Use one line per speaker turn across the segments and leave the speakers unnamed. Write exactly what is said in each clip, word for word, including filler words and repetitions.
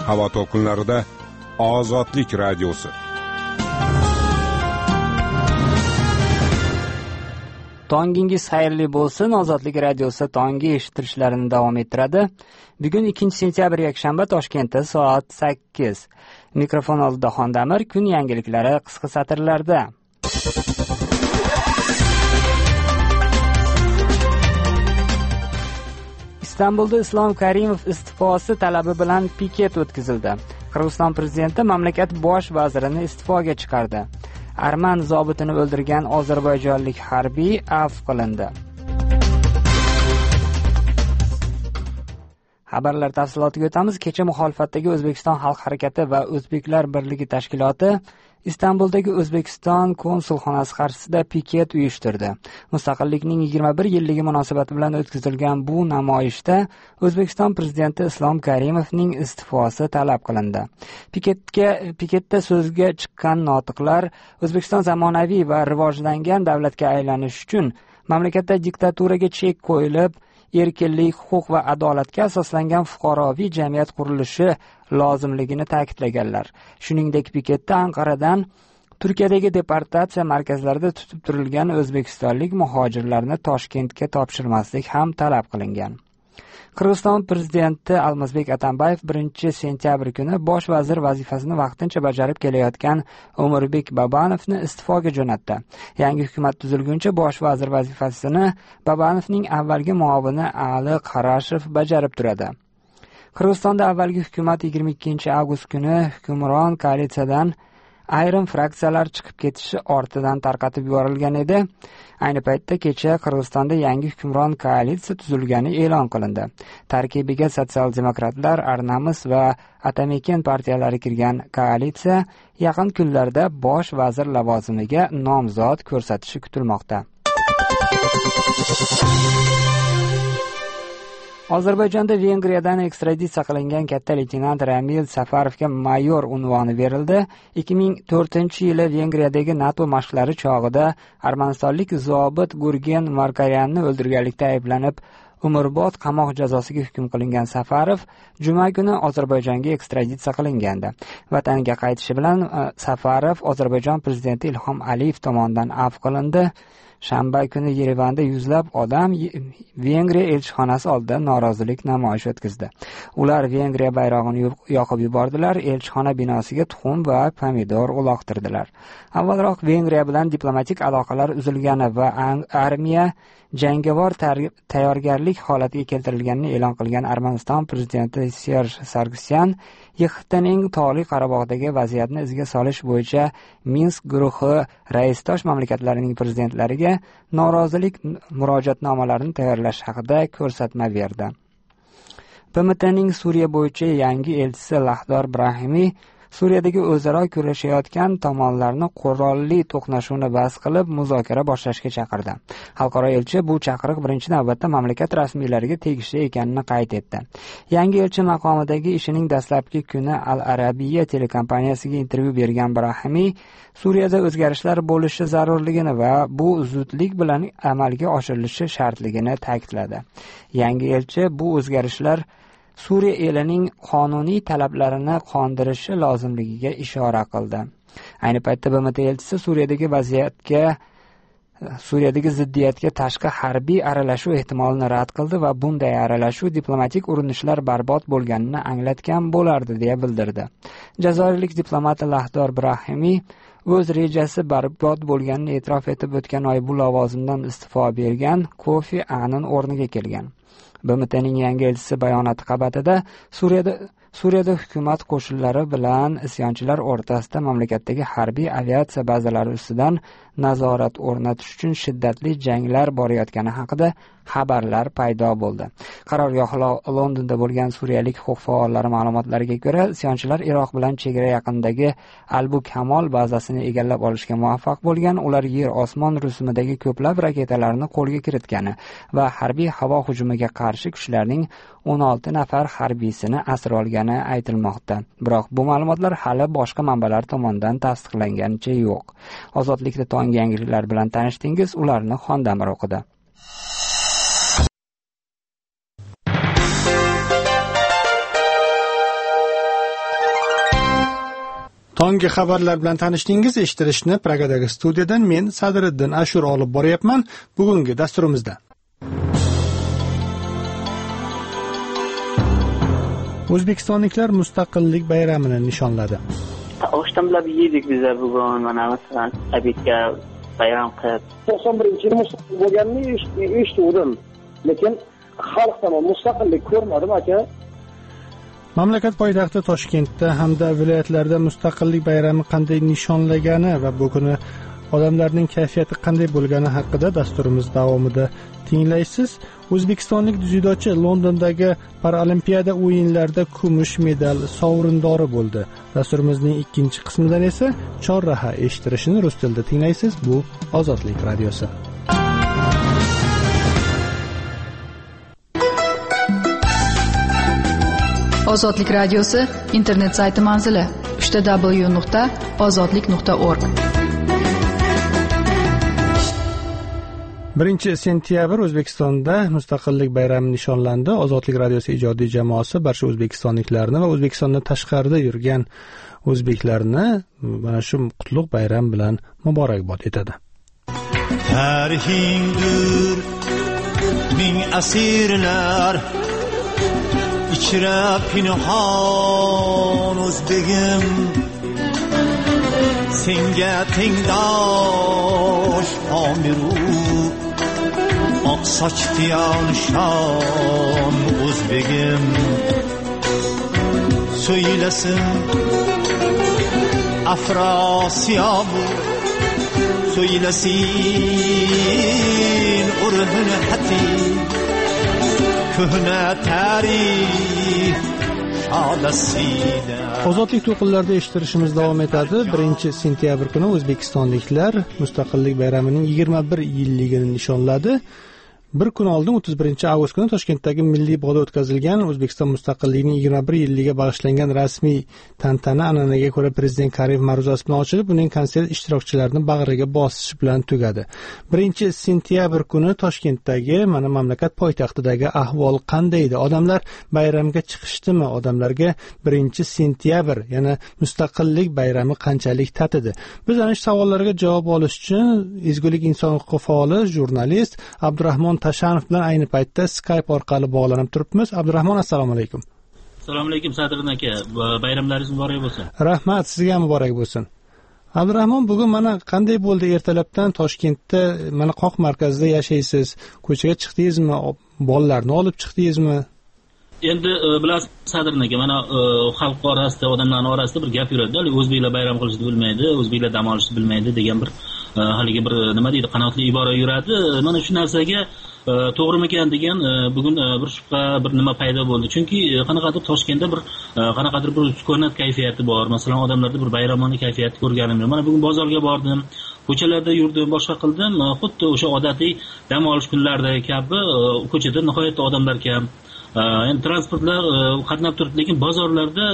Havo to'lqinlarida Ozodlik radiosi.
Tongingiz xayrli bo'lsin. Ozodlik radiosi tongi eshittirishlarini davom ettiradi. Bugun ikkinchi sentyabr yakshanba, Toshkentda soat sakkiz. Mikrofon oldida Xondamir. Kun yangiliklari qisqa satrlarda. Istanbulda Islom Karimov iste'fosi talabi bilan piket o'tkazildi. Qirg'iziston prezidenti mamlakat bosh vazirini iste'foga chiqardi. Arman zobitini o'ldirgan ozarbayjonlik harbiy afv qilindi. Xabarlar tafsilotiga o'tamiz. Kecha muxolifatdagi O'zbekiston xalq harakati va O'zbeklar birligi tashkiloti Istanbuldagi O'zbekiston konsulxonasi qarshisida piket uyushtirdi. Mustaqillikning yigirma bir yilligi munosabati bilan o'tkazilgan bu namoyishda O'zbekiston prezidenti Islom Karimovning iste'fosi talab qilindi. Piketga piketda so'zga chiqqan notiqlar O'zbekiston zamonaviy va rivojlangan davlatga aylanish uchun mamlakatda diktaturaga chek qo'yilib, erkinlik, huquq va adolatga asoslangan fuqaroviy jamiyat qurilishi lozimligini ta'kidlaganlar. Shuningdek, piketda Anqaradan Turkiyadagi deportatsiya markazlarida tutib turilgan o'zbekistonlik muhojirlarni Toshkentga topshirmaslik ham talab qilingan. Qirg'iziston prezidenti Almazbek Atambayev birinchi sentyabr kuni bosh vazir vazifasini vaqtincha bajarib kelayotgan Umurbek Babanovni iste'foga jo'natdi. Yangi hukumat tuzilguncha bosh vazir vazifasini Babanovning avvalgi muovini Ali Qarashev bajarib turadi. Qirg'izistonda avvalgi hukumat yigirma ikkinchi avgust kuni hukmron koalitsiyadan ayrim fraksiyalar chiqib ketishi ortidan tarqatib yuborilgan edi. Ayni paytda kecha Qirg'izistonda yangi hukmron koalitsiya tuzilgani e'lon qilindi. Tarkibiga sotsial-demokratlar, Arnamis va Atamekin partiyalari kirgan koalitsiya yaqin kunlarda bosh vazir lavozimiga nomzod ko'rsatishi kutilmoqda. Ozarbayjonda Vengriyadan ekstraditsiya qilingan katta leytenant Ramil Safarovga mayor unvoni berildi. ikki ming to'rtinchi yili Vengriyadagi NATO mashqlari chog'ida armanistonlik zobit Gurgen Markaryanni o'ldirganlikda ayblanib umrbod qamoq jazosiga hukm qilingan Safarov juma kuni Ozarbayjonga ekstraditsiya qilingandi. Vataniga qaytishi bilan Safarov Ozarbayjon prezidenti Ilhom Aliyev tomonidan afv qilindi. Shanba kuni Yerevanda yuzlab odam Vengriya elchixonasi oldida norozilik namoyishi o'tkazdi. Ular Vengriya bayrog'ini yoqib yubordilar, elchixona binosiga tuxum va pomidor uloqtirdilar. Avvalroq Vengriya bilan diplomatik aloqalar uzilgani va armiya jangovar tayyorgarlik holatiga keltirilganini e'lon qilgan Armaniston prezidenti Serj Sargsyan Y X Tning Tog'li Qorabog'dagi vaziyatni izga solish bo'yicha Minsk guruhi raisdosh mamlakatlarining prezidentlariga norozilik murojaatnomalarini tayyorlash haqida ko'rsatma berdi. P M Tning Suriya bo'yicha yangi elchisi Lahdor Brahimiy Suriyadagi o'zaro kurashayotgan tomonlarni qurolli to'qnashuvni bas qilib muzokara boshlashga chaqirdi. Xalqaro elchi bu chaqiriq birinchi navbatda mamlakat rasmiylariga tegishli ekanini qayd etdi. Yangi elchi maqomidagi ishining dastlabki kuni Al Arabiya telekompaniyasiga intervyu bergan Brahimiy Suriyada o'zgarishlar bo'lishi zarurligini va bu zudlik bilan amalga oshirilishi shartligini ta'kidladi. Yangi elchi bu o'zgarishlar Suriya elining qonuniy talablarini qondirishi lozimligiga ishora qildi. Ayni paytda B M T elchisi Suriyadagi vaziyatga Suriyadagi ziddiyatga tashqi harbiy aralashuv ehtimolini rad qildi va bunday aralashuv diplomatik urinishlar barbod bo'lganini anglatgan bo'lardi deya bildirdi. Jazoirlik diplomat Lahdor Brahimiy o'z rejasi barbod bo'lganini e'tirof etib o'tgan oy bu lavozimdan iste'fo bergan Kofi Annan o'rniga kelgan. B M Tning yangi elchisi bayonoti qabatida Suriyada Suriyada hukumat qo'shinlari bilan isyonchilar o'rtasida mamlakatdagi harbiy aviatsiya bazalari ustidan nazorat o'rnatish uchun shiddatli janglar borayotgani haqida xabarlar paydo bo'ldi. Qarorgoh Londonda bo'lgan suriyalik huquq faollari ma'lumotlariga ko'ra, isyonchilar Iroq bilan chegara yaqinidagi Albu Kamol bazasini egallab olishga muvaffaq bo'lgan. Ular yer-osmon rusumidagi ko'plab raketalarni qo'lga kiritgani va harbiy havo hujumiga qarshi kuchlarning o'n olti nafar harbiysini asir olgani aytilmoqda. Biroq bu ma'lumotlar hali boshqa manbalar tomonidan tasdiqlanganicha yo'q. Ozodlikda tongi yangiliklar bilan tanishdingiz, ularni Xondamir o'qidi.
Tonggi xabarlar bilan tanishdingiz. Eshittirishni Pragadagi studiyadan men Sadriddin Ashur olib boryapman. Bugungi dasturimizda O'zbekistonliklar mustaqillik bayramini nishonladi.
Oshtamlab yedik biz bugun, mana masalan, abitga bayram qilib.
to'qson birinchi yil mustaqil bo'lganini eshitdim, lekin xalqdan mustaqillik ko'rmadim aka.
Mamlakat poytaxti Toshkentda hamda viloyatlarda mustaqillik bayrami qanday nishonlagani va bu kuni odamlarning kayfiyati qanday bo'lgani haqida dasturimiz davomida tinglaysiz. O'zbekistonlik dzyudochi Londondagi Paralimpiada o'yinlarida kumush medal sovrindori bo'ldi. Dasturimizning ikkinchi qismidan esa chorraha eshittirishini rus tilida tinglaysiz. Bu Ozodlik radiosi.
Ozodlik radiosi internet sayti manzili w w w nuqta ozodlik nuqta org.
birinchi sentyabr O'zbekistonda mustaqillik bayrami nishonlandi. Ozodlik radiosi ijodiy jamoasi barcha o'zbekistonliklarni va O'zbekistondan tashqarida yurgan o'zbeklarni mana shu qutlug' bayram bilan muborakbod etadi.
Tarixingdir ming asirlar, ichra pinhon o'zbegim, senga tengdosh omiru oq sochli nishon o'zbegim. Söylesin Afrasiyabu, söylesin urhun hati, köhne tarih şadasida.
Ozodlik to'qinlarida eshittirishimiz davom etadi. birinchi sentyabr kuni o'zbekistonliklar mustaqillik bayramining yigirma bir yilligini nishonladi. Bir kun oldin o'ttiz birinchi avgust kuni Toshkentdagi milliy bog'da o'tkazilgan O'zbekiston mustaqilligining yigirma bir yilligiga bag'ishlangan rasmiy tantana an'anaga ko'ra Prezident Karimov ma'ruzasi bilan ochilib, uning konsert ishtirokchilarini bag'riga bosish bilan tugadi. birinchi sentyabr kuni Toshkentdagi mana mamlakat poytaxtidagi ahvol qanday edi? Odamlar bayramga chiqishdimi? Odamlarga birinchi sentyabr, ya'ni mustaqillik bayrami qanchalik tatidi? Biz ana shu savollarga javob olish uchun Ezgulik inson huquqi faoli, jurnalist Abdurahmon Tashanov bilan ayni paytda Skype orqali bog'lanib turibmiz. Abdurahmon, assalomu alaykum.
Assalomu alaykum Sadriddin aka. Bayramlaringiz muborak bo'lsin.
Rahmat, sizga ham muborak bo'lsin. Abdurahmon, bugun mana qanday bo'ldi? Ertalabdan Toshkentda mana qoq markazida yashaysiz. Ko'chaga chiqdingizmi? Bolalarni olib chiqdingizmi?
Endi bilasiz Sadriddin aka, mana xalq orasida, odamlar orasida bir gap yuradi. O'zbeklar bayram qilishni bilmaydi, o'zbeklar dam olishni bilmaydi degan bir haligi bir nima deydi, qanotli ibora yuradi. Mana shu narsaga to'g'rimikan degan bugun bir shubha, bir nima paydo bo'ldi. Chunki qanaqadir Toshkentda bir qanaqadir bir sukunat kayfiyati bor. Masalan, odamlarda bir bayramona kayfiyat ko'rganim yo'q. Mana bugun bozorga bordim, ko'chalarda yurdim, boshqa qildim. Xuddi o'sha odatiy dam olish kunlaridagi kabi ko'chada nihoyatda odamlar kam. Endi transportlar qatnab turibdi, lekin bozorlarda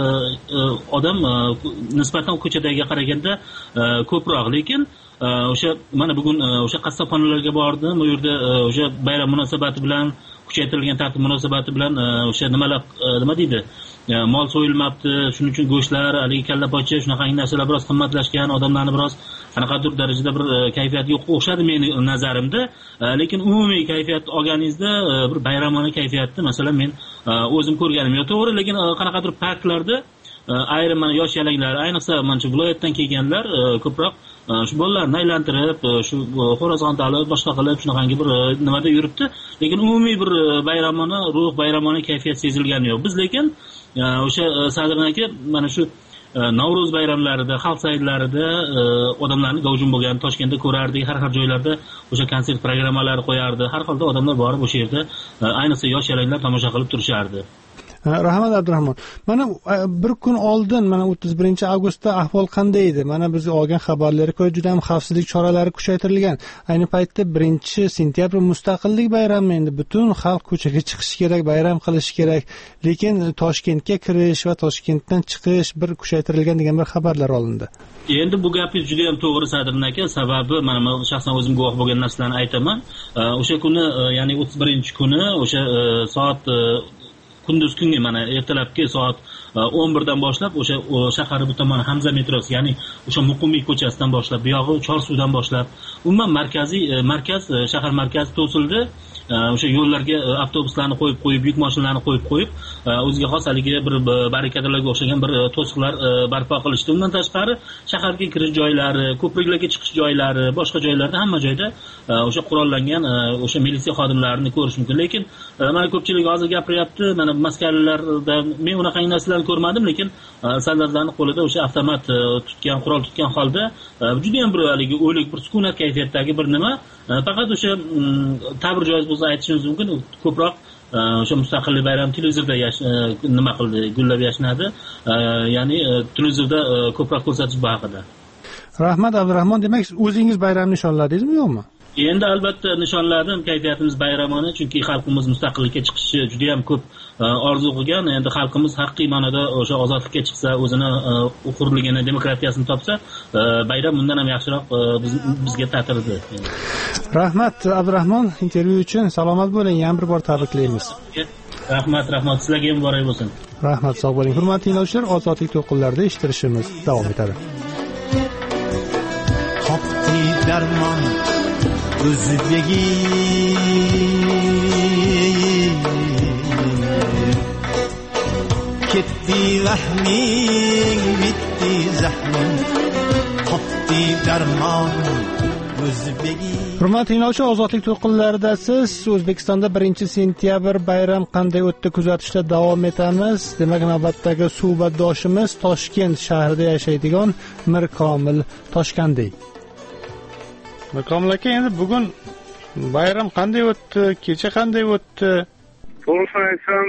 odam nisbatan ko'chadagiga qaraganda ko'proq. Lekin o'sha mana bugun o'sha qassobxonalarga bordim. Bu yerda o'sha bayram munosabati bilan, kuchaytirilgan tartib munosabati bilan o'sha nimalar nima deydi, mol so'yilmabdi. Shuning uchun go'shtlar, haligi kalla pocha, shunaqa narsalar biroz qimmatlashgan, odamlarni biroz qanaqadir darajada bir kayfiyat yo'q o'xshadi meni nazarimda. Lekin umumiy kayfiyat olganingizda bir bayramona kayfiyatni masalan men o'zim ko'rganim yo'q, to'g'ri. Lekin qanaqadir parklarda ayrim mana yosh yalanglar, ayniqsa mana shu viloyatdan kelganlar ko'proq shu bolalarni aylantirib, shu xo'rozg'on talib, boshqa qilib shunaqangi bir nimada yuribdi. Lekin umumiy bir bayramona ruh, bayramona kayfiyat sezilgani yo'q. Biz lekin o'sha Sadriddin aka mana shu Navro'z bayramlarida, xalq sayillarida odamlarning gavjum bo'lgan Toshkentda ko'rardik, har xil joylarda o'sha konsert programmalari qo'yardi. Har xilda odamlar borib o'sha yerda ayniqsa yosh yalanglar tomosha qilib turishardi.
Rahmat Abdurahmon. Mana bir kun oldin, mana o'ttiz birinchi avgustda ahvol qanday edi? Mana biz olgan xabarlarga ko'ra juda ham xavfsizlik choralari kuchaytirilgan. Ayni paytda birinchi sentyabr mustaqillik bayrami, endi butun xalq ko'chaga chiqishi kerak, bayram qilishi kerak. Lekin Toshkentga kirish va Toshkentdan chiqish bir kuchaytirilgan degan bir xabarlar olindi.
Endi bu gapingiz juda ham to'g'ri Sadriddin aka. Sababi mana men shaxsan o'zim guvoh bo'lgan narsalarni aytaman. O'sha kuni, ya'ni o'ttiz birinchi kuni o'sha soat kunduz kungi mana ertalabki soat o'n birdan boshlab o'sha shahar bu tomoni Hamza metrosi, ya'ni o'sha Muqimiy ko'chasidan boshlab, bu yog'i Chorsuvdan boshlab umuman markaziy markaz shahar markazi to'sildi. O'sha yo'llarga avtobuslarni qo'yib qo'yib, yuk mashinalarni qo'yib qo'yib, o'ziga xos haligi bir barrikadalarga o'xshagan bir to'siqlar barpo qilishdi. Undan tashqari shaharga kirish joylari, ko'priklarga chiqish joylari, boshqa joylarda hamma joyda o'sha qurollangan o'sha militsiya xodimlarini ko'rish mumkin. Lekin mana ko'pchilik hozir gapiryapti, mana maskanlarda men unaqa narsalarni ko'rmadim, lekin soldatlarning qo'lida o'sha avtomat tutgan, qurol tutgan holda juda ham bir haligi o'lik, bir sukunat kayfiyatdagi bir nima. Faqat o'sha ta'bir joiz bo'lsa aytishimiz mumkin, ko'proq o'sha mustaqillik bayrami televizorda nima qildi, gullab yashnadi. Ya'ni televizorda ko'proq ko'rsatish bu haqida.
Rahmat Abdurahmon, demak o'zingiz bayramni nishonladingizmi yo'qmi?
Endi albatta nishonladim, kayfiyatimiz bayramona, chunki xalqimiz mustaqillikka chiqishi juda ham ko'p orzu qilgan. Endi xalqimiz haqiqiy ma'noda o'sha ozodlikka chiqsa, o'zini hurligini, demokratiyasini topsa, bayram bundan ham yaxshiroq bizga ta'tirdi.
Rahmat Abdurahmon, intervyu uchun salomat bo'ling, yana bir bor tabriklaymiz.
Rahmat, rahmat, sizlarga ham muborak bo'lsin.
Rahmat, sog' bo'ling. Hurmatli tinglovchilar, ozodlik to'lqinlarida eshittirishimiz davom etadi.
Topdi darmon o'zbegi ketdi vahming, bitdi zahming, topdi darmon o'zbegi.
Hurmatli tinglovchilar, ozodlik to'lqinlarida siz O'zbekistonda birinchi sentyabr bayram qanday o'tdi kuzatishda davom etamiz. Demak, navbatdagi suhbatdoshimiz Toshkent shahrida yashaydigan Mirkomil Toshkandey. Mirkomil aka, endi bugun bayram qanday o'tdi, kecha qanday o'tdi?
To'g'risini aytsam,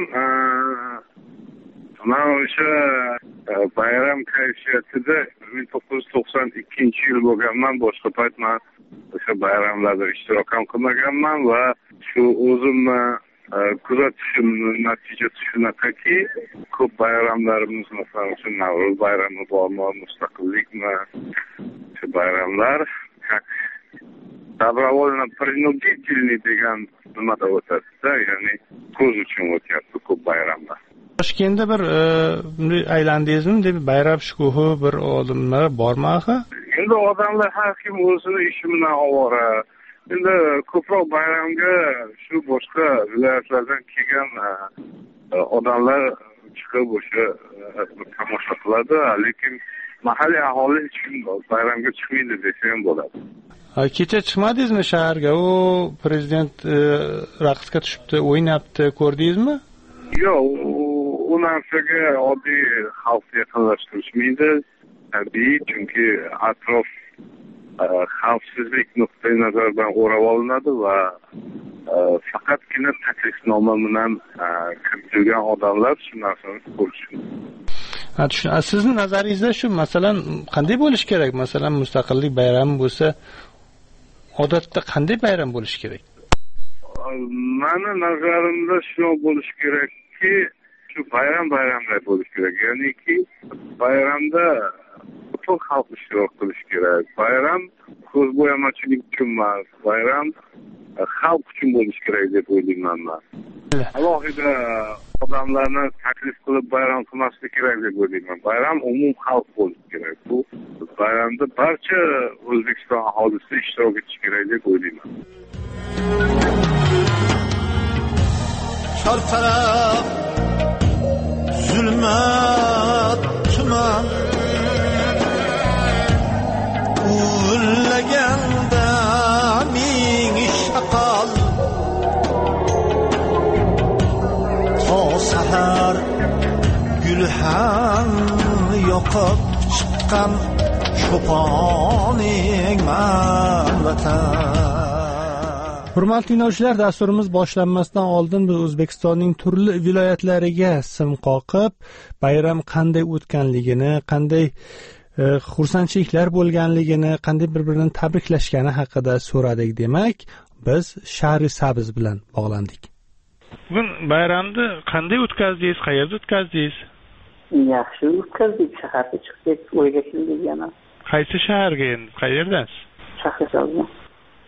men o'sha bayram kayfiyatida ming to'qqiz yuz to'qson ikkinchi yil bo'lganman. Boshqa payt men o'sha bayramlarda ishtirok ham qilmaganman va shu o'zimni kuzatishimning natijasi shunaqaki, ko'p bayramlarimiz, masalan, shu Navro'z bayrami bormi, Mustaqillikmi, shu bayramlar добровольно-принудительный degan nimada o'tadi-da, ya'ni ko'z uchun o'tyapti ko'p bayramlar.
Toshkentda bir bunday aylandingizmi, deb bayram shukuhi bir odamlar bormi axir?
Endi odamlar har kim o'zini ishi bilan ovora. Endi ko'proq bayramga shu boshqa viloyatlardan kelgan odamlar chiqib o'sha tomosha qiladi, lekin mahalliy aholi hech kim bayramga chiqmaydi desa ham bo'ladi.
Kecha chiqmadingizmi shaharga? U prezident raqsga tushibdi, o'ynabdi, ko'rdingizmi?
Yo'q, u narsaga oddiy xalq yaqinlashtirishmaydi. Tabiiy, chunki atrof xavfsizlik nuqtai nazaridan o'rab olinadi va faqatgina taklifnoma bilan kiritilgan odamlar shu narsani ko'rishi.
Sizni nazaringizda shu, masalan, qanday bo'lish kerak? Masalan, mustaqillik bayrami bo'lsa, odatda qanday bayram bo'lishi kerak?
Meni nazarimda shunday bo'lishi kerakki, shu bayram bayramlar bo'lishi kerak. Ya'niki bayramda butun xalq ishtirok qilishi kerak. Bayram ko'zbo'yamachilik uchun emas, bayram xalq uchun bo'lishi kerak deb o'ylayman men. Alohida odamlarni taklif qilib bayram qilmaslik kerak deb o'ylayman. Bayram umum xalq bo'lishi kerak. Bu bayramda barcha O'zbekiston aholisi ishtirok etishi kerak deb o'ylayman.
Chor taraf zulmat tuman ullaganda ming shaqal to sahar gulhan yoqib chiqqan cho'poning man vatan.
Hurmatli tinglovchilar, dasturimiz boshlanmasdan oldin biz O'zbekistonning turli viloyatlariga sim qoqib, bayram qanday o'tganligini, qanday xursandchiliklar bo'lganligini, qanday bir-birini tabriklashgani haqida so'radik. Demak, biz Shahri Sabz bilan bog'landik. Bugun bayramni qanday o'tkazdingiz, qayerda o'tkazdingiz?
Yaxshi o'tkazdik, shaharga chiqdik, o'yga keldik yana.
Qaysi shaharga endi? Qayerdasiz?
Shahrisabzda.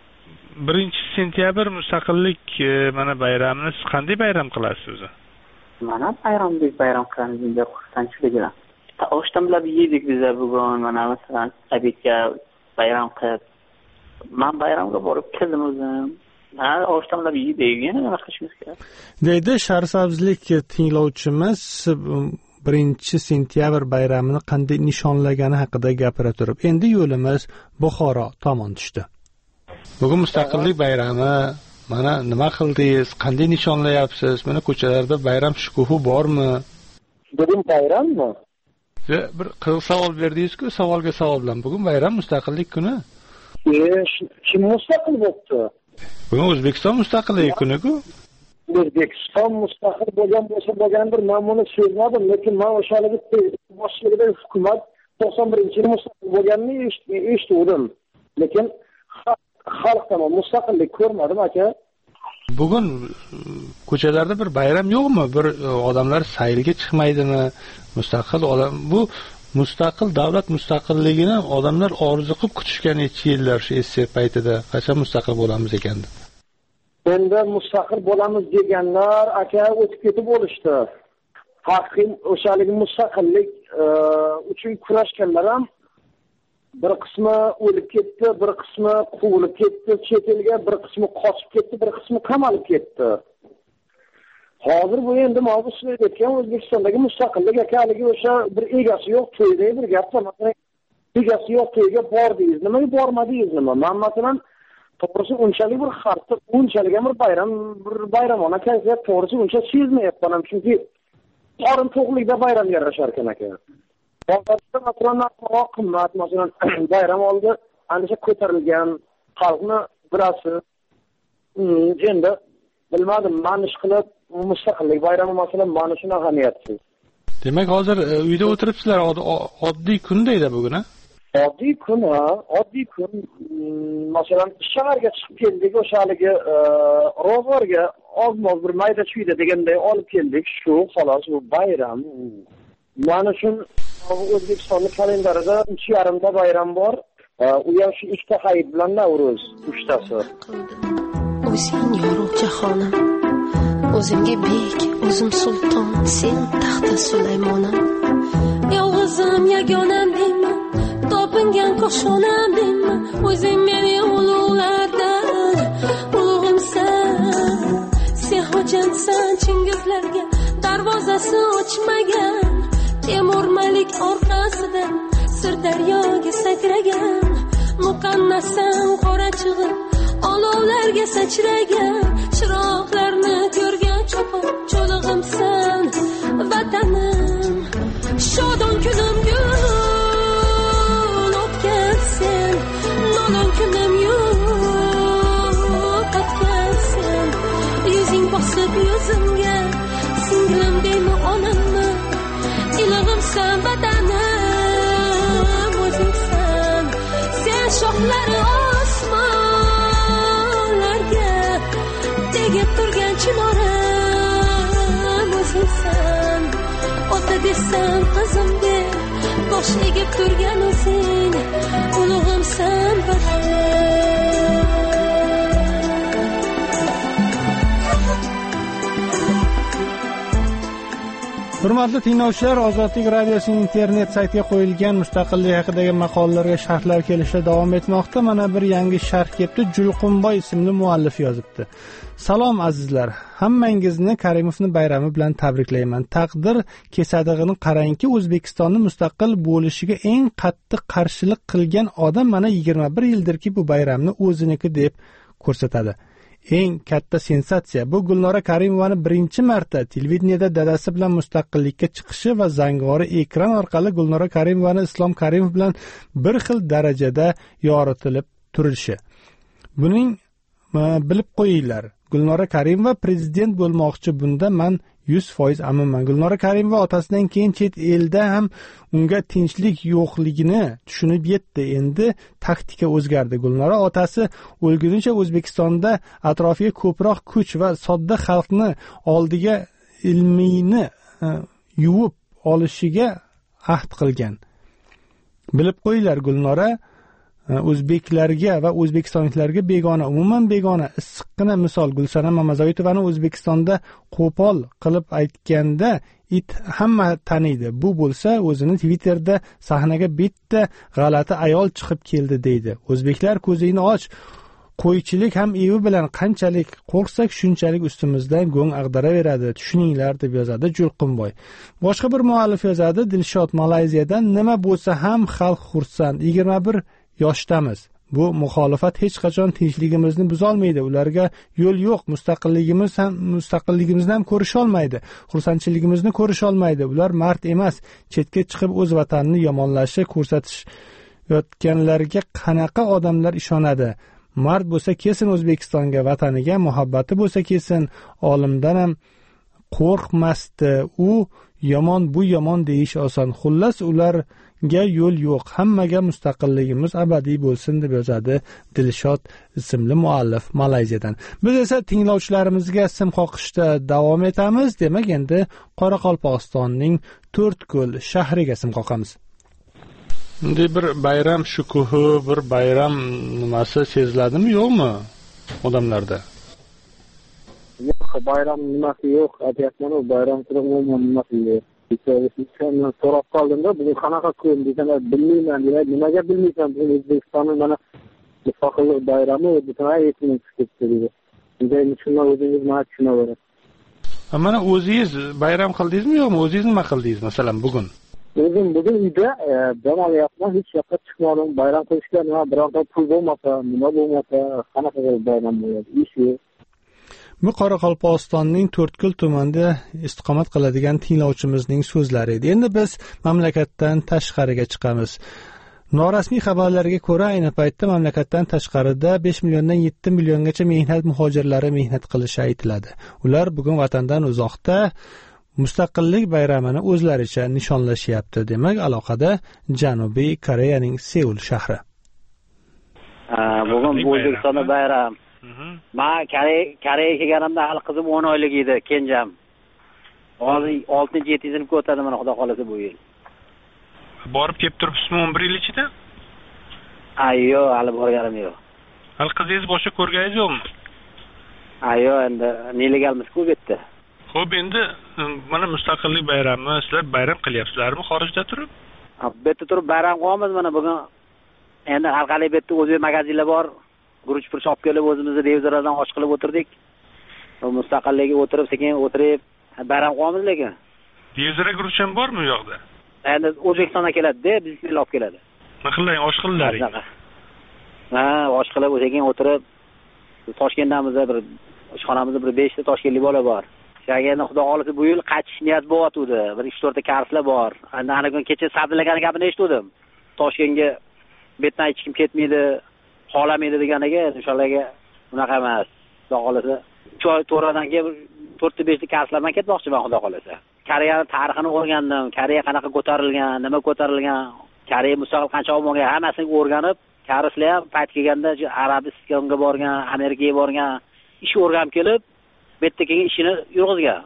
birinchi sentyabr mustaqillik mana bayramini siz qanday bayram qilasiz o'zi?
mana bayramdek bayram qilamiz deb xursandchiligim. Oshtamlab yedik biz bugun, mana masalan abidga bayram qilib. Men bayramga borib keldim o'zim. Ha, oshtamlab yedik, yana nima qilishimiz kerak?
Deydi Sharsabzlik tinglovchimiz birinchi sentyabr bayramini qanday nishonlagani haqida gapira turib, endi yo'limiz Buxoro tomon tushdi. Bugun mustaqillik bayrami, mana nima qildingiz, qanday nishonlayapsiz? Mana ko'chalarda bayram shukuhi bormi?
Bugun bayrammi?
Bir qiziq savol berdingiz-ku, savolga savol bilan. Bugun bayram, mustaqillik kuni.
E, kim mustaqil bo'ldi?
Bugun O'zbekiston mustaqilligi kuni-ku.
O'zbekiston mustaqil bo'lgan bo'lsa bo'lgandir, men buni so'zladim, lekin men o'shaligi boshligida hukumat to'qson birinchi yil mustaqil bo'lganini eshitdim. Lekin xalq tomon mustaqillik ko'rmadim aka.
Bugun ko'chalarda bir bayram yo'qmi? Bir odamlar saylga chiqmaydimi? Mustaqil odam bu mustaqil davlat mustaqilligini odamlar orzu qilib kutishgan necha yillar shu S S R paytida qachon mustaqil bo'lamiz ekan deb.
Endi mustaqil bo'lamiz deganlar aka o'tib ketib bo'lishdi. Haqiqiy o'shaligi mustaqillik uchun kurashganlar ham bir qismi o'lib ketdi, bir qismi quvilib ketdi chet elga, bir qismi qochib ketdi, bir qismi qamalib ketdi. Hozir bu endi mavzu aytgan O'zbekistondagi mustaqillik akaligi o'sha bir egasi yo'q to'yda bir gap masalan egasi yo'q to'yga bordingiz, nimaga bormadingiz nima? Men masalan to'g'risi unchalik bir xartda, unchalik bir bayram, bir bayramona kayfiyat to'g'risi uncha sezmayapman ham, chunki qorin to'qlikda bayram yarashar ekan aka. Hozirda masalan qimmat masalan bayram oldi, ancha ko'tarilgan xalqni birasi endi bilmadim, manish qilib mustaqillik bayrami masalan mana shuni ahamiyatsiz.
Demak, hozir uyda o'tiribsizlar, oddiy kundayda bugun, ha?
Oddiy kun, oddiy kun. Masalan, shaharga chiqib keldik, o'shaligi ro'zg'orga ozmoz bir mayda chuyda deganday olib keldik. Shu xolos bu bayram. Mana shu O'zbekistonning kalendarida uch yarimta bayram bor. U ham shu ikkita hayit bilan Navro'z uchtasi.
O'zing yorug' jahonim, o'zimga bek, o'zim sulton, sen taxta Sulaymonim. Yolg'izim yagonam deyman, topingan qo'shonam deyman, o'zing meni ulug'lardan ulug'imsan. Sen xo'jansan Chingizlarga darvozasi ochmagan, Temur Malik orqasidan Sirdaryoga sakragan, muqannasam qora chig'ib olovlarga sachragan, chiroqlarni ko'rgan cho'pon cho'lig'imsan vatanim. Shodon kunim gul o'tgansen, nolon kunim yo'qotgan sen. Yuzing bosib yuzimga, singlim deymi onamni, ilig'imsan vatanim, o'zingsan. Sen shoxlari osmonlarga tegib turgan chinorim, o'zingsan. Ota desam qizim deb bosh egib turgan o'zing, ulug'imsan vatanim.
Hurmatli tinglovchilar, Ozodlik radiosining internet saytiga qo'yilgan mustaqillik haqidagi maqolalarga sharhlar kelishda davom etmoqda. Mana bir yangi sharh kelibdi. Julqunboy ismli muallif yozibdi. Salom azizlar, hammangizni Karimovning bayrami bilan tabriklayman. Taqdir kesadig'ini qarangki, O'zbekistonning mustaqil bo'lishiga eng qattiq qarshilik qilgan odam mana yigirma bir yildirki bu bayramni o'ziniki deb ko'rsatadi. Eng katta sensatsiya bu Gulnora Karimovani birinchi marta televideniyada dadasi bilan mustaqillikka chiqishi va zangori ekran orqali Gulnora Karimovani Islom Karimov bilan bir xil darajada yoritilib turishi. Buning bilib qo'yinglar. Gulnora Karimova prezident bo'lmoqchi, bunda men yuz foiz aminman. Gulnora Karimova otasidan keyin chet elda ham unga tinchlik yo'qligini tushunib yetdi. Endi taktika o'zgardi. Gulnora otasi o'lgunicha O'zbekistonda atrofiga ko'proq kuch va sodda xalqni oldiga ilmiyni yuvib olishiga ahd qilgan. Bilib qo'yinglar, Gulnora o'zbeklarga va o'zbekistonliklarga begona, umuman begona. Issiqqina misol Gulsanam Mamazoitovani O'zbekistonda qo'pol qilib aytganda it hamma taniydi. Bu bo'lsa, o'zini Twitterda sahnaga bitta g'alati ayol chiqib keldi deydi. O'zbeklar ko'zingni och. Qo'ychilik ham evi bilan qanchalik qo'rqsak, shunchalik ustimizdan go'ng ag'daraveradi. Tushuninglar deb yozadi Julqinboy. Boshqa bir muallif yozadi, Dilshod Malayziyadan nima bo'lsa ham xalq xursand. yigirma bir yoshdamiz. Bu muxolifat hech qachon tinchligimizni buzolmaydi. Ularga yo'l yo'q. Mustaqilligimiz ham mustaqilligimizni ham ko'risha olmaydi. Xursandchiligimizni ko'risha olmaydi. Ular mard emas. Chetga chiqib o'z vatanini yomonlashi, ko'rsatishayotganlarga qanaqa odamlar ishonadi? Mard bo'lsa kelsin O'zbekistonga, vataniga muhabbati bo'lsa kelsin. Olimdan ham qo'rqmasdi. U yomon, bu yomon deyish oson. Xullas ularga yo'l yo'q. Hammaga mustaqilligimiz abadiy bo'lsin deb yozadi Dilshod ismli muallif Malayziyadan. Biz esa tinglovchilarimizga sim qoqishda davom etamiz. Demak, endi Qoraqalpog'istonning To'rtko'l shahriga sim qoqamiz. Endi bir bayram shukuhi, bir bayram nimasi seziladimi, yo'qmi odamlarda?
Yo'q, bayram nimasi yo'q, aytyapman, bayram qilib umuman nimasi yo'q. Sen so'rab qoldimda, bugun qanaqa kun desalar, bilmayman, nimaga bilmaysan, bugun O'zbekistonning mana mustaqillik bayrami butunlay esimdan chiqib ketdi dedi. Bunday tushunma o'zingiz mana tushunaverasiz.
Mana o'zingiz bayram qildingizmi yo'qmi? O'zingiz nima qildingiz masalan bugun?
O'zim bugun uyda dam olyapman, hech yoqqa chiqmadim. Bayram qilishga nima birorta pul bo'lmasa, nima bo'lmasa, qanaqa qilib bayram bo'ladi? Ish yo'q. Bu Qoraqalpog'istonning To'rtko'l tumanida istiqomat qiladigan tinglovchimizning so'zlari edi. Endi biz mamlakatdan tashqariga chiqamiz. Norasmiy xabarlarga ko'ra, ayni paytda mamlakatdan tashqarida besh milliondan yetti milliongacha mehnat muhojirlari mehnat qilishi aytiladi. Ular bugun vatandan uzoqda mustaqillik bayramini o'zlaricha nishonlashyapti. Demak, aloqada Janubiy Koreyaning Seul shahri.
Bugun O'zbekistonda bayram. Men Koreyaga kelganimda hali qizim o'n oylik edi, kenjam. Hozir oltinchi yetti sinfga o'tadi, mana xudo xolasa bu yil.
Borib kelib turibsizmi o'n bir yil ichida?
Ayyo, hali borganim yo'q.
Hali qizingiz boshqa ko'rganingiz yo'qmi?
Ayyo, endi nelegalmiz-ku bu yerda.
Xo'p, endi mana mustaqillik bayrami, sizlar bayram qilyapsizlarmi xorijda turib?
Bu yerda turib bayram qilyapmiz mana bugun. Endi har qalay bu yerda o'zbek magazinlar bor. Guruch pur olib kelib o'zimizni devzaradan osh qilib o'tirdik. Mustaqillikka o'tirib, sekin o'tirib bayram qilyapmiz lekin.
Devzara guruch ham bormi u yoqda?
Endi O'zbekistondan keladi-da, bizga olib keladi.
Nima qiling, osh qillaring?
Ha, osh qilib sekin o'tirib Toshkentdamiz bir ishxonamizda bir besh ta toshkentlik bola bor. Shaganda xudo xolasa bu yil qaytish niyat bo'lyapti. Bir uch to'rt ta karslar bor. Endi ana kun kecha Sabzalagan gapini eshitdim. Toshkentga betdan hech kim ketmaydi, xolamaydi deganiga, o'shalarga unaqa emas. Xudo xolasa choy to'radan keyin to'rt ta besh ta karslar bilan ketmoqchiman xudo xolasa. Koreyaning tarixini o'rgandim. Koreya qanaqa ko'tarilgan, nima ko'tarilgan, Koreya mustaqil qancha bo'lgan, hammasini o'rganib, karslar ham payt kelganda Arabistonga borgan, Amerikaga borgan, ish o'rganib kelib, bu yerda keyin ishini yurg'izgan.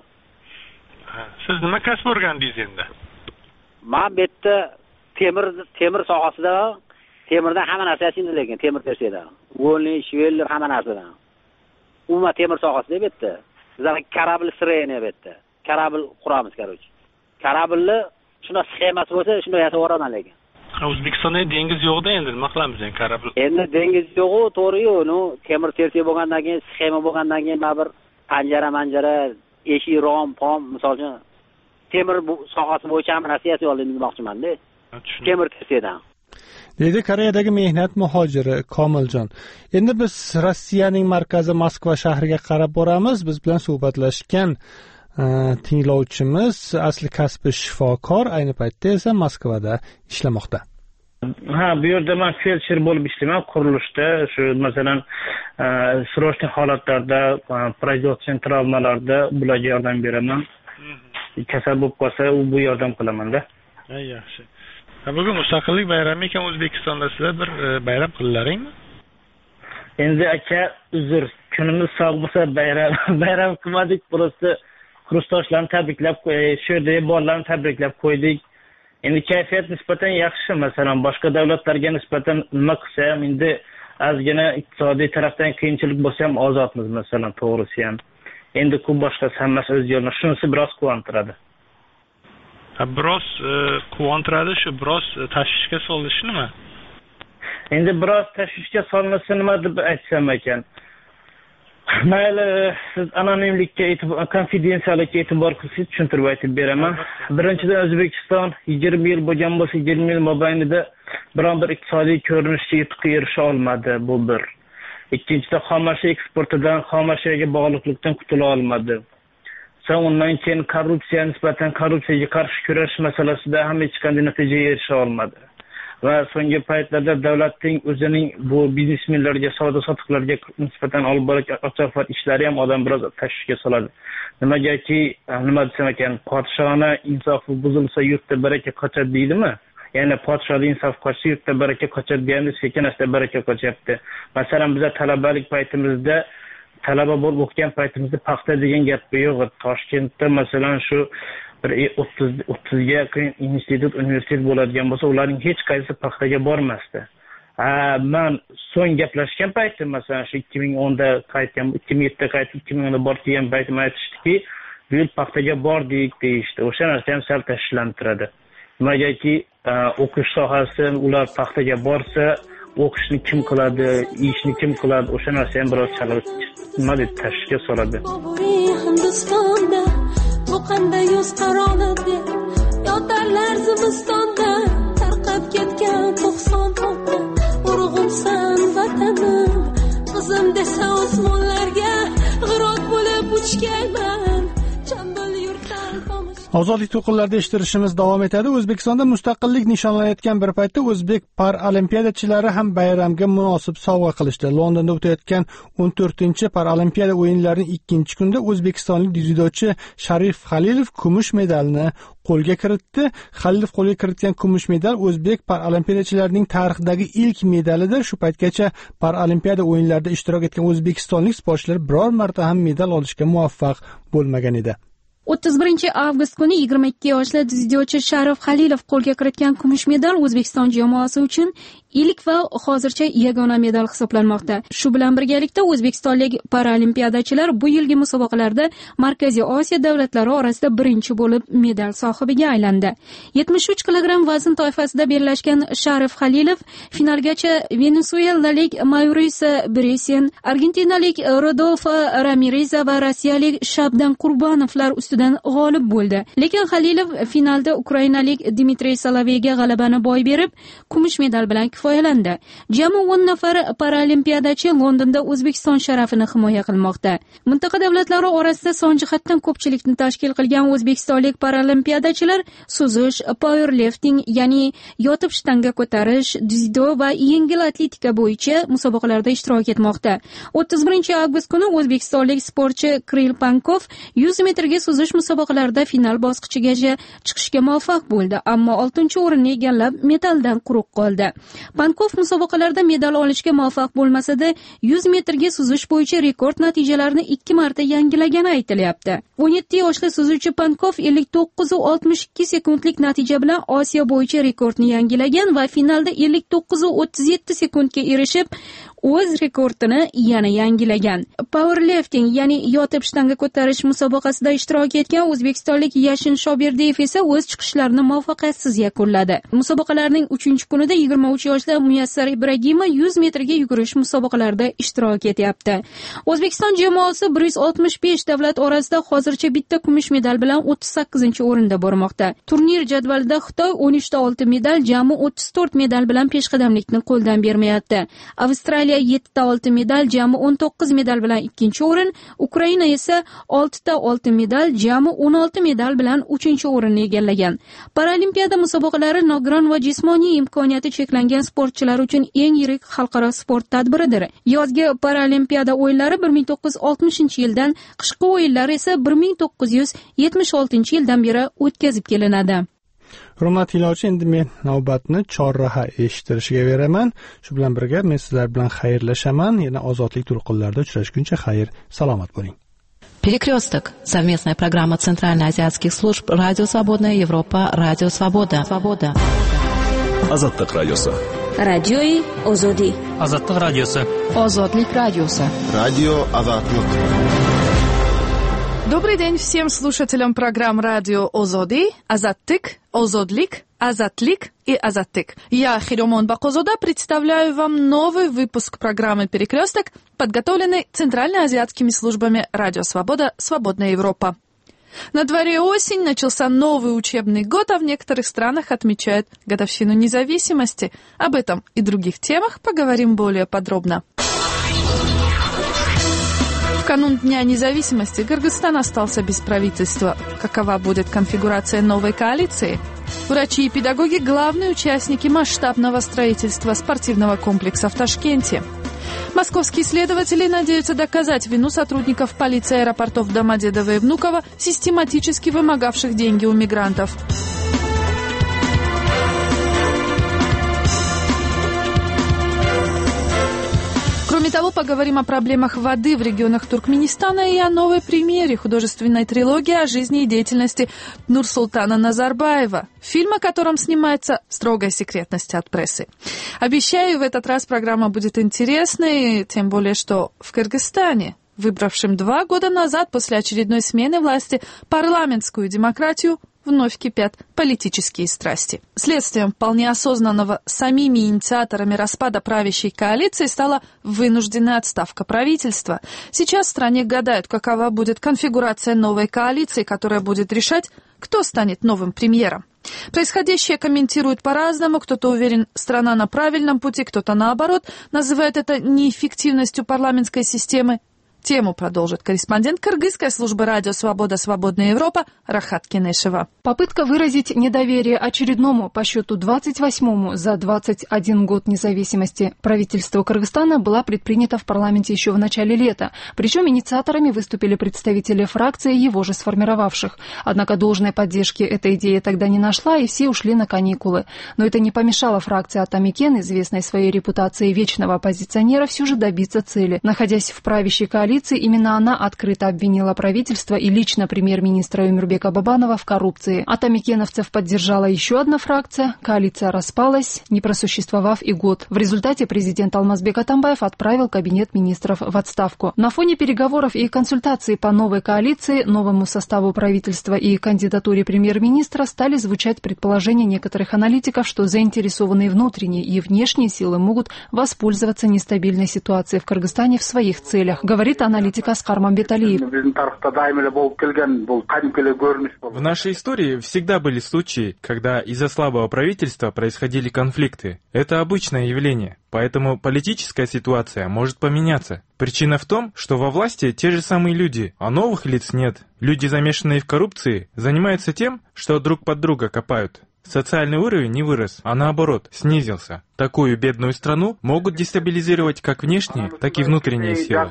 Siz nima kasb o'rgandingiz endi?
Men bu yerda temir temir sohasida temirdan hamma narsa yasaydi lekin temir tersadan. O'lni, shvellar hamma narsadan. Umuman temir sohasida bu yerda. Bizlar kорабль строение bu yerda. Kорабль quramiz, короче. Kораблni shuna sxemasi bo'lsa, shuni yasab o'raman lekin.
O'zbekistonda dengiz yo'qda endi nima qilamiz endi kорабль?
Endi dengiz yo'q-ku, to'g'ri-yu, no temir tersak bo'lgandan keyin, sxema bo'lgandan keyin bir panjara, manjara, eshik, rom, pom, masalan, temir sohasi bo'yicha ham narsa yasay olamiz demoqchiman-da. Temir tersakdan.
Dedi Koreyadagi mehnat muhojiri Komiljon. Endi biz Rossiyaning markazi Moskva shahriga qarab boramiz. Biz bilan suhbatlashgan tinglovchimiz asli kasbi shifokor, ayni paytda esa Moskvada ishlamoqda.
Ha, bu yerda men feldsher bo'lib ishlayman, qurilishda, shu masalan, srochniy holatlarda, производственный travmalarda bularga yordam beraman. Kasal bo'lib qolsa, u bu yordam qilaman-da.
Ha, yaxshi. Bugun mustaqillik bayrami ekan, O'zbekistonda sizlar bir bayram qillaringmi?
Endi aka, uzr, kunimiz sog' bo'lsa bayram bayram qilmadik, просто kursdoshlarni tabriklab qo'ydik, shu yerda bolalarni tabriklab qo'ydik. endi kayfiyat nisbatan yaxshi. Masalan, boshqa davlatlarga nisbatan nima qilsa ham endi ozgina iqtisodiy tarafdan qiyinchilik bo'lsa ham ozodmiz, masalan, to'g'risi ham. Endi ko'p boshqasi hammasi o'z yo'lida. Shunisi biroz quvontiradi.
Biroz quvontiradi, shu biroz tashvishga solishi nima?
Endi biroz tashvishga solmasa nima deb aytsam ekan. Mayli, siz anonimlikka e'tibor, konfidensiyalikka e'tibor qilsangiz tushuntirib aytib beraman. Birinchidan, O'zbekiston yigirma yil bo'lgan bo'lsa, yigirma yil mobaynida biron bir iqtisodiy ko'rinishga yutuqqa erisha olmadi, bu bir. Ikkinchidan, xomashyo eksportidan, xomashyoga bog'liqlikdan qutula olmadi. So'ng undan keyin korrupsiya nisbatan korrupsiyaga qarshi kurash masalasida ham hech qanday natijaga erisha olmadi. Va so'nggi paytlarda davlatning o'zining bu biznesmenlarga, savdo sotiqlarga nisbatan olib borayotgan ochiq ishlari ham odam biroz tashvishga soladi. Nimagaki, nima desam ekan, podshona insofi buzilsa yurtda baraka qochadi deydimi? Ya'ni podshohning insofi qochsa yurtda baraka qochadi deganda sekin-asta baraka qochyapti. Masalan, biz talabalik paytimizda talaba bo'lib o'qigan paytimizda paxta degan gap yo'q. Toshkentda masalan shu bir o'ttiz o'ttizga yaqin institut, universitet bo'ladigan bo'lsa, ularning hech qaysi paxtaga bormasdi. Ha, men so'ng gaplashgan paytim, masalan, shu ikki ming o'nda qaytgan, ikki ming yettida qaytib, ikki ming o'nda borib kelgan paytim aytishdiki, bu yil paxtaga bordik deyishdi. O'sha narsa ham sal tashlantiradi. Nimagaki, o'qish sohasi ular paxtaga borsa, o'qishni kim qiladi, ishni kim qiladi, o'sha narsa ham biroz chalib, nima deb tashvishga soladi.
Hindistonda bu qanday yoz qaroladi, yotarlar zimistonda, tarqab ketgan to'qson ota, urug'imsan vatanim, qizim desa osmonlarga g'irot bo'lib uchgayman, chambal yurtdan tomish.
Ozodlik to'lqinlarida eshittirishimiz davom etadi. O'zbekistonda mustaqillik nishonlanayotgan bir paytda o'zbek paralimpiyadatchilari ham bayramga munosib sovg'a qilishdi. Londonda o'tayotgan o'n to'rtinchi paralimpiada o'yinlarining ikkinchi kunida o'zbekistonlik dzyudochi Sharif Halilov kumush medalni qo'lga kiritdi. Halilov qo'lga kiritgan kumush medal o'zbek paralimpiyadatchilarining tarixidagi ilk medalidir. Shu paytgacha paralimpiada o'yinlarida ishtirok etgan o'zbekistonlik sportchilar biror marta ham medal olishga muvaffaq bo'lmagan edi.
o'ttiz birinchi avgust kuni yigirma ikki yoshli dzyudochi Sharif Halilov qo'lga kiritgan kumush medal O'zbekiston jamoasi uchun ilk va hozircha yagona medal hisoblanmoqda. Shu bilan birgalikda o'zbekistonlik paralimpiyachilar bu yilgi musobaqalarda Markaziy Osiyo davlatlari orasida birinchi bo'lib medal sohibiga aylandi. yetmish uch kilogramm vazn toifasida bellashgan Sharif Halilov finalgacha venesuelalik Mauricio Brescian, argentinalik Rodolfo Ramirez va rossiyalik Shabdan Qurbanovlar ustidan g'olib bo'ldi. Lekin Halilov finalda ukrainalik Dmitriy Soloveyga g'alabani boy berib, kumush medal bilan kifoyalandi. Jami o'n nafar paralimpiyachi Londonda O'zbekiston sharafini himoya qilmoqda. Mintaqa davlatlari orasida son jihatdan ko'pchilikni tashkil qilgan o'zbekistonlik paralimpiyachilar suzish, powerlifting, ya'ni yotib shtanga ko'tarish, dzyudo va yengil atletika bo'yicha musobaqalarda ishtirok etmoqda. o'ttiz birinchi avgust kuni o'zbekistonlik sportchi Kirill Pankov yuz metrga suzish musobaqalarida final bosqichigacha chiqishga muvaffaq bo'ldi, ammo oltinchi o'rinni egallab medaldan quruq qoldi. Pankov musobaqalarda medal olishga muvaffaq bo'lmasa-da, yuz metrga suzish bo'yicha rekord natijalarini ikki marta yangilagani aytilyapti. o'n yetti yoshli suzuvchi Pankov ellik to'qqiz va oltmish ikki sekundlik natija bilan Osiyo bo'yicha rekordni yangilagan va finalda ellik to'qqiz va o'ttiz yetti sekundga erishib, o'z rekordini yana yangilagan. Powerlifting, ya'ni yotib shtanga ko'tarish musobaqasida ishtirok etgan o'zbekistonlik Yashin Shobirdiyev esa o'z chiqishlarini muvaffaqiyatsiz yakunladi. Musobaqalarning uchinchi kunida yigirma uch yoshli Muyassar Ibragimov yuz metrga yugurish musobaqalarida ishtirok etyapti. O'zbekiston jamoasi bir yuz oltmish besh davlat orasida hozircha bitta kumush medal bilan o'ttiz sakkizinchi o'rinda bormoqda. Turnir jadvalida Xitoy o'n uchta oltin medal, jami o'ttiz to'rt medal bilan peshqadamlikni qo'ldan bermayapti. Avstraliya yettita oltin medal, jami o'n to'qqiz medal bilan ikkinchi o'rin, Ukraina esa oltita oltin medal, jami o'n olti medal bilan uchinchi o'rinni egallagan. Paralimpiada musobaqalari nogiron va jismoniy imkoniyati cheklangan sportchilar uchun eng yirik xalqaro sport tadbiridir. Yozgi paralimpiada o'yinlari bir ming to'qqiz yuz oltmishinchi yildan, qishki o'yinlar esa bir ming to'qqiz yuz yetmish oltinchi yildan beri o'tkazib kelinadi.
Hurmatli tinglovchi, endi men navbatni chorraha eshittirishga beraman. Shu bilan birga men sizlar bilan xayrlashaman. Yana ozodlik to'lqinlarida uchrashguncha xayr, salomat bo'ling.
Перекресток. Совместная программа Центральноазиатских служб «Радио Свободная Европа», «Радио Свобода». Свобода.
Азаттык радиосы.
Радиои Озоди.
Азаттык радиосы.
Озодлик радиосы.
Радио Азаттык.
Добрый день всем слушателям программ «Радио Озоди», «Азаттык», «Озодлик», «Азатлик» и «Азаттык». Я, Хиромон Бакозода, представляю вам новый выпуск программы «Перекресток», подготовленный Центральноазиатскими службами «Радио Свобода», «Свободная Европа». На дворе осень, начался новый учебный год, а в некоторых странах отмечают годовщину независимости. Об этом и других темах поговорим более подробно. В канун Дня независимости Кыргызстан остался без правительства. Какова будет конфигурация новой коалиции? Врачи и педагоги – главные участники масштабного строительства спортивного комплекса в Ташкенте. Московские следователи надеются доказать вину сотрудников полиции аэропортов Домодедово и Внуково, систематически вымогавших деньги у мигрантов. Кроме того, поговорим о проблемах воды в регионах Туркменистана и о новой премьере художественной трилогии о жизни и деятельности Нурсултана Назарбаева, фильм, о котором снимается в строгой секретности от прессы. Обещаю, в этот раз программа будет интересной, тем более, что в Кыргызстане, выбравшим два года назад после очередной смены власти парламентскую демократию, вновь кипят политические страсти. Следствием вполне осознанного самими инициаторами распада правящей коалиции стала вынужденная отставка правительства. Сейчас в стране гадают, какова будет конфигурация новой коалиции, которая будет решать, кто станет новым премьером. Происходящее комментируют по-разному. Кто-то уверен, страна на правильном пути, кто-то наоборот называет это неэффективностью парламентской системы. Тему продолжит корреспондент Кыргызской службы «Радио Свобода», «Свободная Европа» Рахат Кенешева.
Попытка выразить недоверие очередному по счету двадцать восьмому за двадцать один год независимости правительству Кыргызстана была предпринята в парламенте еще в начале лета. Причем инициаторами выступили представители фракции, его же сформировавших. Однако должной поддержки эта идея тогда не нашла, и все ушли на каникулы. Но это не помешало фракции Атамекен, известной своей репутацией вечного оппозиционера, все же добиться цели. Находясь в правящей коалиции, именно она открыто обвинила правительство и лично премьер-министра Өмурбека Бабанова в коррупции. Атамекеновцев поддержала еще одна фракция. Коалиция распалась, не просуществовав и год. В результате президент Алмазбек Атамбаев отправил кабинет министров в отставку. На фоне переговоров и консультаций по новой коалиции, новому составу правительства и кандидатуре премьер-министра стали звучать предположения некоторых аналитиков, что заинтересованные внутренние и внешние силы могут воспользоваться нестабильной ситуацией в Кыргызстане в своих целях, говорит аналитик Аскар Мамбеталиев.
В нашей истории всегда были случаи, когда из-за слабого правительства происходили конфликты. Это обычное явление, поэтому политическая ситуация может поменяться. Причина в том, что во власти те же самые люди, а новых лиц нет. Люди, замешанные в коррупции, занимаются тем, что друг под друга копают. Социальный уровень не вырос, а наоборот, снизился. Такую бедную страну могут дестабилизировать как внешние, так и внутренние силы.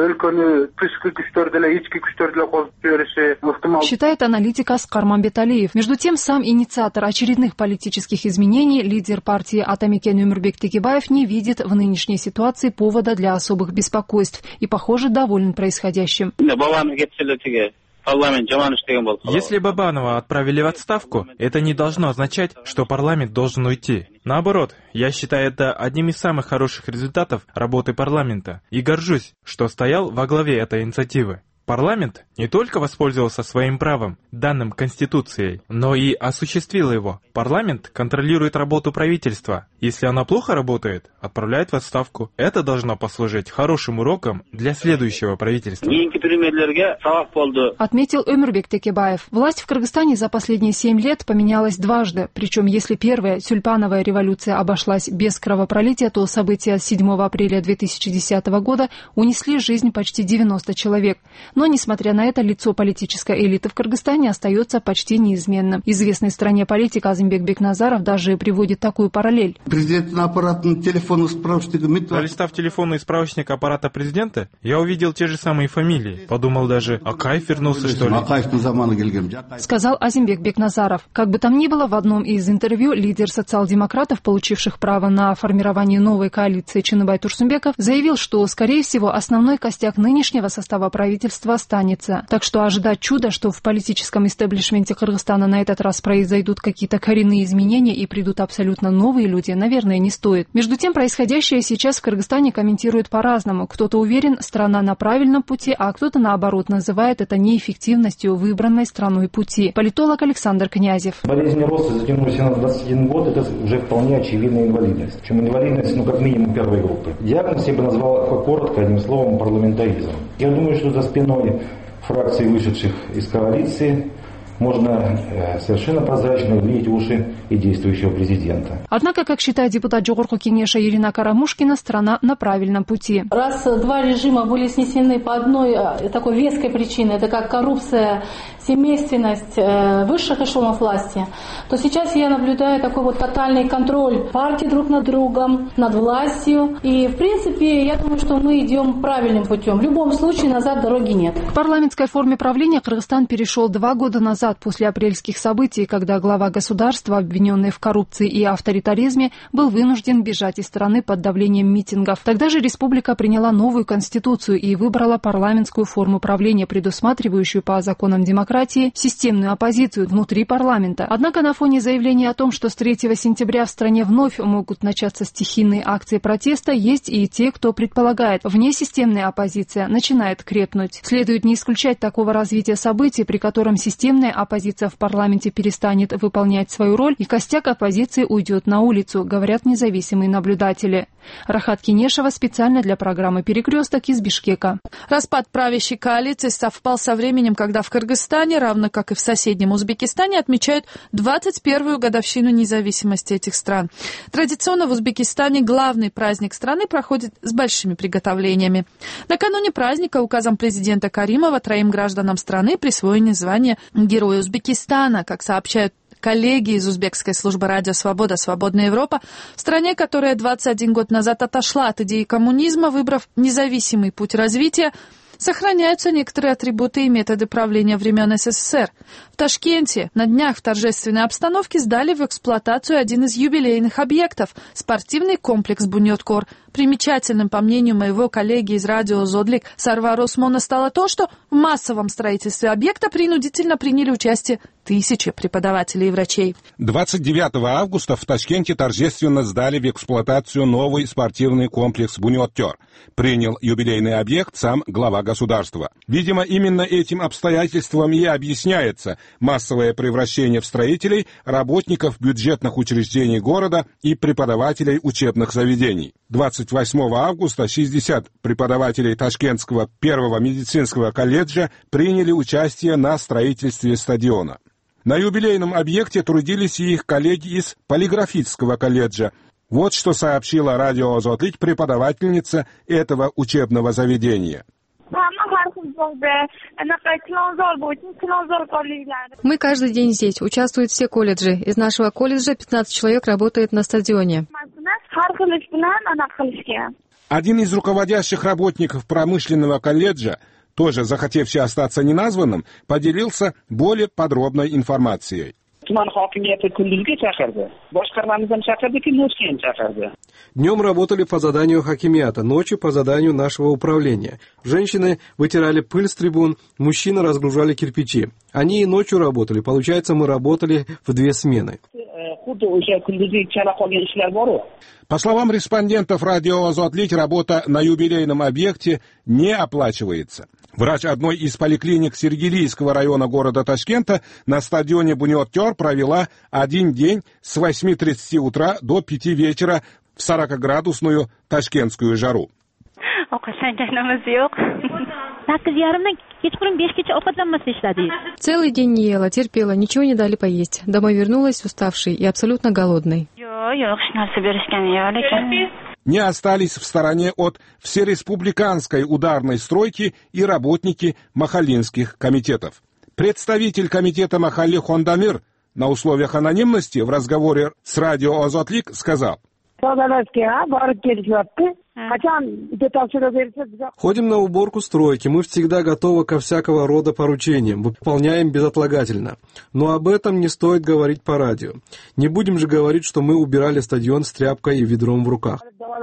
Считает аналитик Аскар Мамбеталиев. Между тем, сам инициатор очередных политических изменений, лидер партии Атамекен Өмурбек Текебаев, не видит в нынешней ситуации повода для особых беспокойств и, похоже, доволен происходящим.
Если Бабанова отправили в отставку, это не должно означать, что парламент должен уйти. Наоборот, я считаю это одним из самых хороших результатов работы парламента и горжусь, что стоял во главе этой инициативы. Парламент не только воспользовался своим правом, данным Конституцией, но и осуществил его. Парламент контролирует работу правительства. Если она плохо работает, отправляет в отставку. Это должно послужить хорошим уроком для следующего правительства.
Отметил Өмурбек Текебаев. Власть в Кыргызстане за последние семь лет поменялась дважды. Причем, если первая тюльпановая революция обошлась без кровопролития, то события седьмого апреля две тысячи десятого года унесли жизнь почти девяноста человек. Но, несмотря на это, лицо политической элиты в Кыргызстане остается почти неизменным. Известный в стране политик Азимбек Бекназаров даже приводит такую параллель.
Пролистав телефонный справочник аппарата президента, я увидел те же самые фамилии. Подумал даже, Акаев вернулся, что ли?
Сказал Азимбек Бекназаров. Как бы там ни было, в одном из интервью лидер социал-демократов, получивших право на формирование новой коалиции Чыныбай Турсунбеков, заявил, что, скорее всего, основной костяк нынешнего состава правительства государства останется. Так что ожидать чуда, что в политическом истеблишменте Кыргызстана на этот раз произойдут какие-то коренные изменения и придут абсолютно новые люди, наверное, не стоит. Между тем, происходящее сейчас в Кыргызстане комментируют по-разному. Кто-то уверен, страна на правильном пути, а кто-то, наоборот, называет это неэффективностью выбранной страной пути. Политолог Александр Князев.
Болезнь роста затянулась на двадцать один год, это уже вполне очевидная инвалидность. Причем инвалидность, ну, как минимум первой группы. Диагноз я бы назвал коротко, одним словом, парламентаризм. Я думаю, что за спиной фракций, вышедших из коалиции, можно э, совершенно прозрачно увидеть уши и действующего президента.
Однако, как считает депутат Жогорку Кенеша Ирина Карамушкина, страна на правильном пути.
Раз два режима были снесены по одной такой веской причине, это как коррупция, семейственность э, высших эшелонов власти, то сейчас я наблюдаю такой вот тотальный контроль партий друг над другом, над властью. И, в принципе, я думаю, что мы идем правильным путем. В любом случае, назад дороги нет.
К парламентской форме правления Кыргызстан перешел два года назад после апрельских событий, когда глава государства, обвиненный в коррупции и авторитаризме, был вынужден бежать из страны под давлением митингов. Тогда же республика приняла новую конституцию и выбрала парламентскую форму правления, предусматривающую по законам демократии системную оппозицию внутри парламента. Однако на фоне заявления о том, что с третьего сентября в стране вновь могут начаться стихийные акции протеста, есть и те, кто предполагает, внесистемная оппозиция начинает крепнуть. Следует не исключать такого развития событий, при котором системная оппозиция в парламенте перестанет выполнять свою роль и костяк оппозиции уйдет на улицу, говорят независимые наблюдатели. Рахат Кинешева специально для программы «Перекресток» из Бишкека.
Распад правящей коалиции совпал со временем, когда в Кыргызстане, равно как и в соседнем Узбекистане, отмечают двадцать первую годовщину независимости этих стран. Традиционно в Узбекистане главный праздник страны проходит с большими приготовлениями. Накануне праздника указом президента Каримова троим гражданам страны присвоено звание Героя Узбекистана, как сообщают коллеги из узбекской службы радио «Свобода», «Свободная Европа», в стране, которая двадцать один год назад отошла от идеи коммунизма, выбрав независимый путь развития, сохраняются некоторые атрибуты и методы правления времен СССР. В Ташкенте на днях в торжественной обстановке сдали в эксплуатацию один из юбилейных объектов – спортивный комплекс «Буньоткор». Примечательным, по мнению моего коллеги из радио «Зодлик» Сарвара Осмона, стало то, что в массовом строительстве объекта принудительно приняли участие тысячи преподавателей и врачей.
двадцать девятого августа в Ташкенте торжественно сдали в эксплуатацию новый спортивный комплекс «Буньоткор». Принял юбилейный объект сам глава государства. Видимо, именно этим обстоятельством и объясняется массовое превращение в строителей работников бюджетных учреждений города и преподавателей учебных заведений. двадцать восьмого августа шестьдесят преподавателей Ташкентского первого медицинского колледжа приняли участие на строительстве стадиона. На юбилейном объекте трудились и их коллеги из полиграфического колледжа. Вот что сообщила радио «Зотлик» преподавательница этого учебного заведения.
Мы каждый день здесь, участвуют все колледжи. Из нашего колледжа пятнадцать человек работает на стадионе.
Один из руководящих работников промышленного колледжа, тоже захотевший остаться неназванным, поделился более подробной информацией.
Днем работали по заданию хакимията, ночью по заданию нашего управления. Женщины вытирали пыль с трибун, мужчины разгружали кирпичи. Они и ночью работали, получается, мы работали в две смены.
По словам респондентов радио «Зотлик», работа на юбилейном объекте не оплачивается. Врач одной из поликлиник Сергелийского района города Ташкента на стадионе «Буньоткор» провела один день с восьми тридцати утра до пяти вечера в сорокаградусную ташкентскую жару.
Целый день не ела, терпела, ничего не дали поесть. Домой вернулась уставшей и абсолютно голодной.
Не остались в стороне от всереспубликанской ударной стройки и работники махалинских комитетов. Представитель комитета Махалли Хондамир на условиях анонимности в разговоре с радио «Зотлик» сказал:
Ходим на уборку стройки, мы всегда готовы ко всякого рода поручениям, выполняем безотлагательно. Но об этом не стоит говорить по радио. Не будем же говорить, что мы убирали стадион с тряпкой и ведром в руках.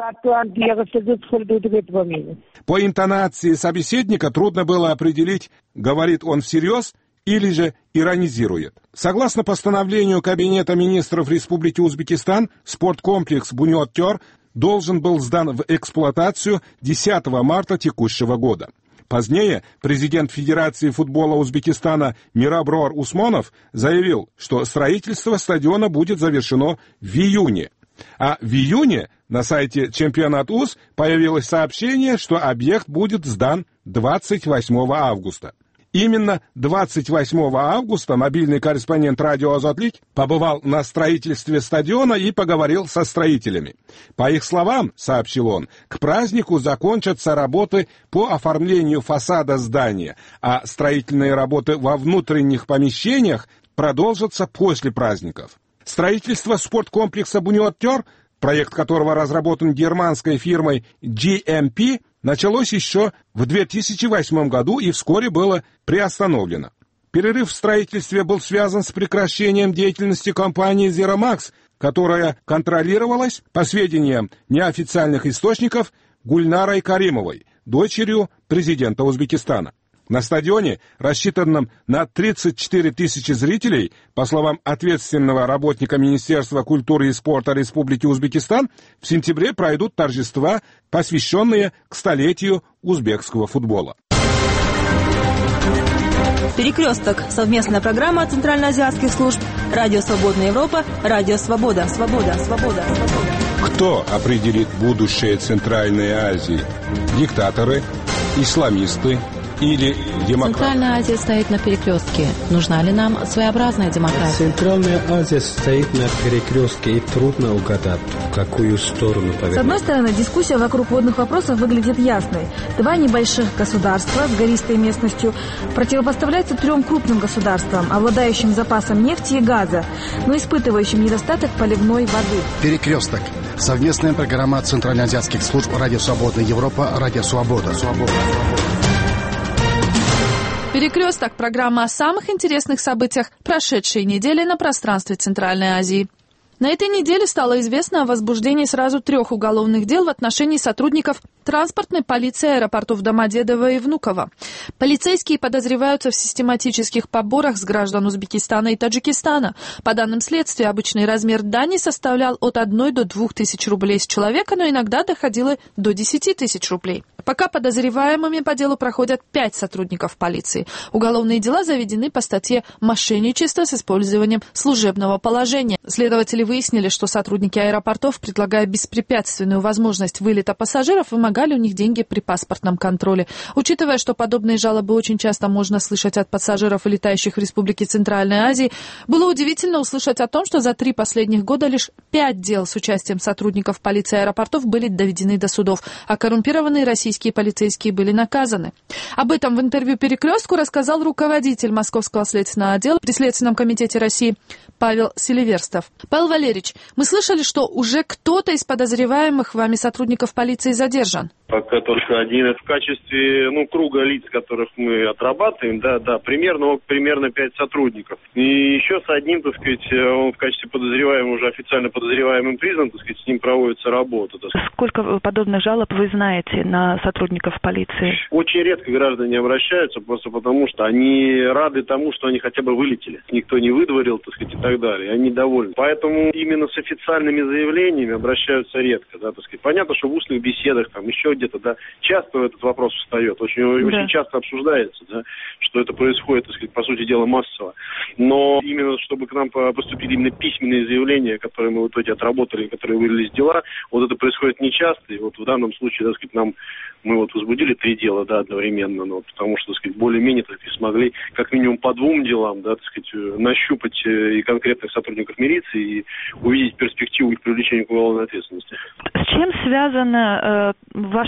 По интонации собеседника трудно было определить, говорит он всерьез или же иронизирует. Согласно постановлению Кабинета министров Республики Узбекистан, спорткомплекс «Бунет-Тер» должен был сдан в эксплуатацию десятого марта текущего года. Позднее президент Федерации футбола Узбекистана Мираброр Усмонов заявил, что строительство стадиона будет завершено в июне. А в июне на сайте Чемпионат УЗ появилось сообщение, что объект будет сдан двадцать восьмого августа. Именно двадцать восьмого августа мобильный корреспондент радио «Азатлик» побывал на строительстве стадиона и поговорил со строителями. По их словам, сообщил он, к празднику закончатся работы по оформлению фасада здания, а строительные работы во внутренних помещениях продолжатся после праздников. Строительство спорткомплекса «Бунет-Тер», проект которого разработан германской фирмой джи эм пи, началось еще в две тысячи восьмом году и вскоре было приостановлено. Перерыв в строительстве был связан с прекращением деятельности компании «Зеромакс», которая контролировалась, по сведениям неофициальных источников, Гульнарой Каримовой, дочерью президента Узбекистана. На стадионе, рассчитанном на тридцать четыре тысячи зрителей, по словам ответственного работника Министерства культуры и спорта Республики Узбекистан, в сентябре пройдут торжества, посвященные к столетию узбекского футбола.
Перекресток. Совместная программа центральноазиатских служб. Радио Свободная Европа. Радио Свобода. Свобода. Свобода. Свобода.
Кто определит будущее Центральной Азии? Диктаторы? Исламисты? Или демократы?
Центральная Азия стоит на перекрестке. Нужна ли нам своеобразная демократия?
Центральная Азия стоит на перекрестке, и трудно угадать, в какую сторону повернуть.
С одной стороны, дискуссия вокруг водных вопросов выглядит ясной. Два небольших государства с гористой местностью противопоставляются трем крупным государствам, обладающим запасом нефти и газа, но испытывающим недостаток поливной воды.
Перекресток. Совместная программа центральноазиатских служб «Радио Свободная Европа», «Радио Свобода». Свобода.
Перекресток. Программа о самых интересных событиях прошедшей недели на пространстве Центральной Азии. На этой неделе стало известно о возбуждении сразу трех уголовных дел в отношении сотрудников транспортной полиции аэропортов Домодедово и Внуково. Полицейские подозреваются в систематических поборах с граждан Узбекистана и Таджикистана. По данным следствия, обычный размер дани составлял от одной до двух тысяч рублей с человека, но иногда доходило до десяти тысяч рублей. Пока подозреваемыми по делу проходят пять сотрудников полиции. Уголовные дела заведены по статье «Мошенничество с использованием служебного положения». Следователи выяснили, что сотрудники аэропортов, предлагая беспрепятственную возможность вылета пассажиров, вымогали у них деньги при паспортном контроле. Учитывая, что подобные жалобы очень часто можно слышать от пассажиров, летающих в Республике Центральной Азии, было удивительно услышать о том, что за три последних года лишь пять дел с участием сотрудников полиции аэропортов были доведены до судов, а коррумпированные российские полицейские были наказаны. Об этом в интервью «Перекрестку» рассказал руководитель Московского следственного отдела при Следственном комитете России Павел Селиверстов. Павел Валерьевич, мы слышали, что уже кто-то из подозреваемых вами сотрудников полиции задержан.
Пока только один. В качестве ну, круга лиц, которых мы отрабатываем, да, да, примерно, примерно пять сотрудников. И еще с одним, так сказать, он в качестве подозреваемого, уже официально подозреваемым признан, так сказать, с ним проводится работа.
Сколько подобных жалоб вы знаете на сотрудников полиции?
Очень редко граждане обращаются, просто потому что они рады тому, что они хотя бы вылетели. Никто не выдворил, так сказать, и так далее. Они довольны. Поэтому именно с официальными заявлениями обращаются редко, да, так сказать. Понятно, что в устных беседах, там, еще где-то, да, часто этот вопрос встает, очень, да. очень часто обсуждается, да, что это происходит, так сказать, по сути дела, массово. Но именно, чтобы к нам поступили именно письменные заявления, которые мы в итоге отработали, которые вылились в дела, вот это происходит нечасто, и вот в данном случае, так сказать, нам, мы вот возбудили три дела, да, одновременно, но потому что, так сказать, более-менее, так сказать, смогли как минимум по двум делам, да, так сказать, нащупать и конкретных сотрудников милиции и увидеть перспективу их привлечения к уголовной ответственности.
С чем связано э, ваше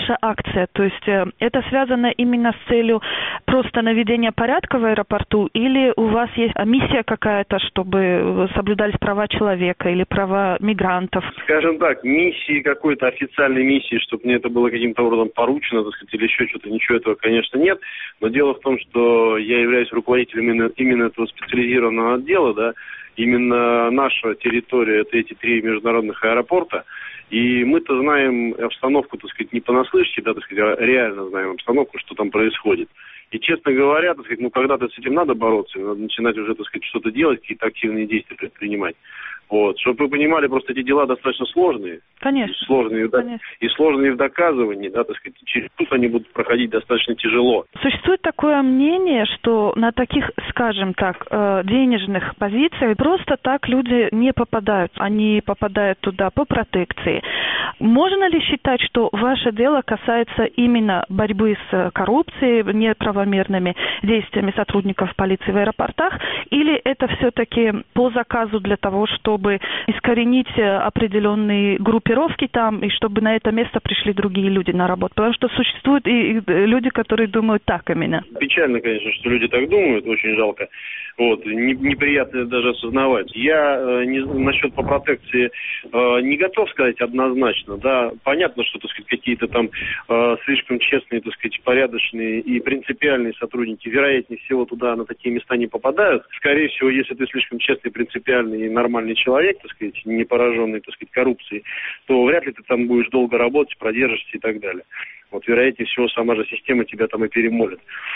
ваша акция? То есть это связано именно с целью просто наведения порядка в аэропорту, или у вас есть миссия какая-то, чтобы соблюдались права человека или права мигрантов?
Скажем так, миссии какой-то официальной миссии, чтобы мне это было каким-то образом поручено, так сказать, или еще что-то, ничего этого, конечно, нет. Но дело в том, что я являюсь руководителем именно, именно этого специализированного отдела, да, именно наша территория, это эти три международных аэропорта, и мы-то знаем обстановку, так сказать, не понаслышке, да, так сказать, а реально знаем обстановку, что там происходит. И, честно говоря, так сказать, ну, когда-то с этим надо бороться, надо начинать уже, так сказать, что-то делать, какие-то активные действия предпринимать. Вот. Чтобы вы понимали, просто эти дела достаточно сложные.
Конечно.
И сложные, Конечно. и сложные в доказывании, да, так сказать, через суд они будут проходить достаточно тяжело.
Существует такое мнение, что на таких, скажем так, денежных позициях просто так люди не попадают. Они попадают туда по протекции. Можно ли считать, что ваше дело касается именно борьбы с коррупцией, неправомерными действиями сотрудников полиции в аэропортах, или это все-таки по заказу для того, чтобы искоренить определенные группировки там, и чтобы на это место пришли другие люди на работу? Потому что существуют и люди, которые думают так именно.
Печально, конечно, что люди так думают, очень жалко. Вот, неприятно даже осознавать. Я э, не, насчет по протекции э, не готов сказать однозначно, да, понятно, что, так сказать, какие-то там э, слишком честные, так сказать, порядочные и принципиальные сотрудники, вероятнее всего, туда на такие места не попадают. Скорее всего, если ты слишком честный, принципиальный и нормальный человек, так сказать, не пораженный, так сказать, коррупцией, то вряд ли ты там будешь долго работать, продержишься и так далее. Вот, вероятнее всего, сама же система тебя там и перемолит.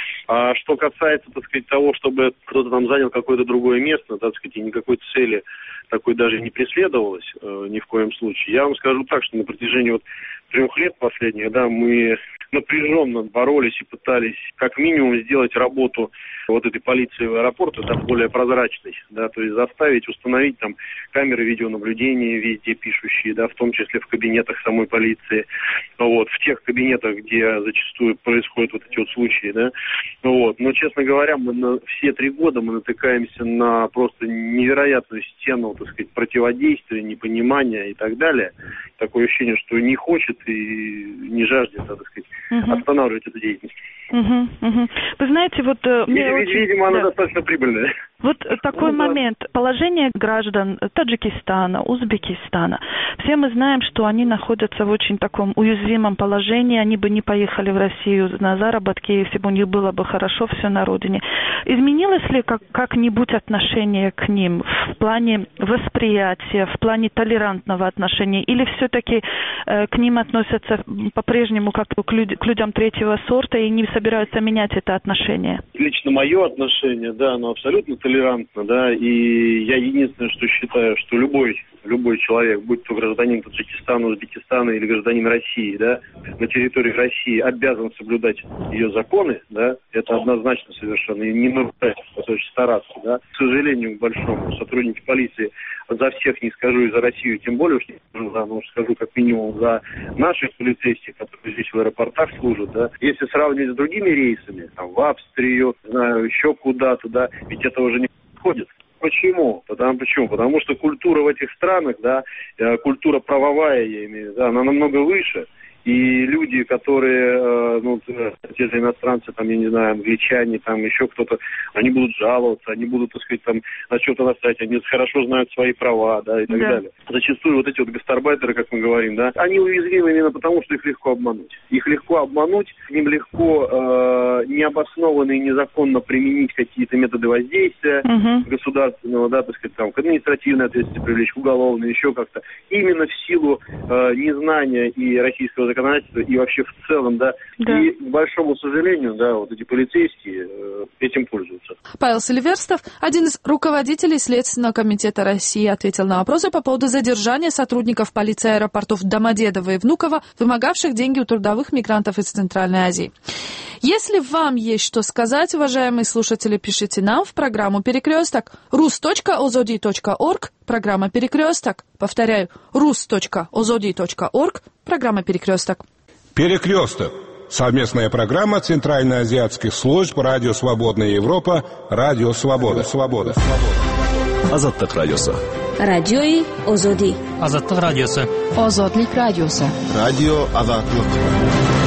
А что касается, так сказать, того, чтобы кто-то там занял какое-то другое место, так сказать, и никакой цели такой даже не преследовалось э, ни в коем случае, я вам скажу так, что на протяжении вот трех лет последних, да, мы напряженно боролись и пытались как минимум сделать работу вот этой полиции в аэропорту, да, более прозрачной, да, то есть заставить установить там камеры видеонаблюдения везде пишущие, да, в том числе в кабинетах самой полиции, вот, в тех кабинетах, где зачастую происходят вот эти вот случаи, да, вот, но, честно говоря, мы на все три года мы натыкаемся на просто невероятную стену, так сказать, противодействия, непонимания и так далее, такое ощущение, что не хочет и не жаждет, да, так сказать, uh-huh. останавливать эту деятельность.
Uh-huh, uh-huh. Вы знаете, вот... Мне
Видимо,
очень...
видимо она
да.
достаточно прибыльная.
Вот такой
ну,
момент.
Да.
Положение граждан Таджикистана, Узбекистана. Все мы знаем, что они находятся в очень таком уязвимом положении. Они бы не поехали в Россию на заработки, если бы у них было бы хорошо все на родине. Изменилось ли как- как-нибудь отношение к ним в плане восприятия, в плане толерантного отношения? Или все-таки э, к ним относятся по-прежнему как к, люд- к людям третьего сорта и не собираются менять это отношение?
Лично мое отношение, да, оно абсолютно толерантно, да, и я единственное, что считаю, что любой, любой человек, будь то гражданин Таджикистана, Узбекистана или гражданин России, да, на территории России обязан соблюдать ее законы, да, это однозначно совершенно, и не нарушать, а очень стараться, да. К сожалению, к большому, сотрудники полиции, за всех не скажу и за Россию, тем более уж не скажу, да, но скажу как минимум за наших полицейских, которые здесь в аэропортах служат, да. Если сравнивать с другими рейсами, там, в Австрию, знаю, еще куда-то, да, ведь это уже не происходит. Почему? Потому, почему? Потому что культура в этих странах, да, культура правовая, я имею в виду, да, она намного выше. И люди, которые, ну, те же иностранцы, там, я не знаю, англичане, там, еще кто-то, они будут жаловаться, они будут, так сказать, там, на что-то настаивать, они хорошо знают свои права, да, и так да. далее. Зачастую вот эти вот гастарбайтеры, как мы говорим, да, они уязвимы именно потому, что их легко обмануть. Их легко обмануть, к ним легко э, необоснованно и незаконно применить какие-то методы воздействия uh-huh. государственного, да, так сказать, там, к административной ответственности привлечь, к уголовной, еще как-то. Именно в силу э, незнания и российского законодательства, и вообще в целом, да, да, и, к большому сожалению, да, вот эти полицейские э, этим пользуются.
Павел Селиверстов, один из руководителей Следственного комитета России, ответил на вопросы по поводу задержания сотрудников полиции аэропортов Домодедово и Внуково, вымогавших деньги у трудовых мигрантов из Центральной Азии. Если вам есть что сказать, уважаемые слушатели, пишите нам в программу «Перекресток» рус точка озоди точка орг, программа «Перекресток». Повторяю, рус точка озоди точка орг, программа «Перекресток».
«Перекресток» — совместная программа Центральноазиатских служб «Радио Свободная Европа», «Радио Свобода». Свобода.
Азаттык радиосы.
Радиои Озоди.
Азаттык радиосы.
Озодлик радиосы.
Радио Азаттык.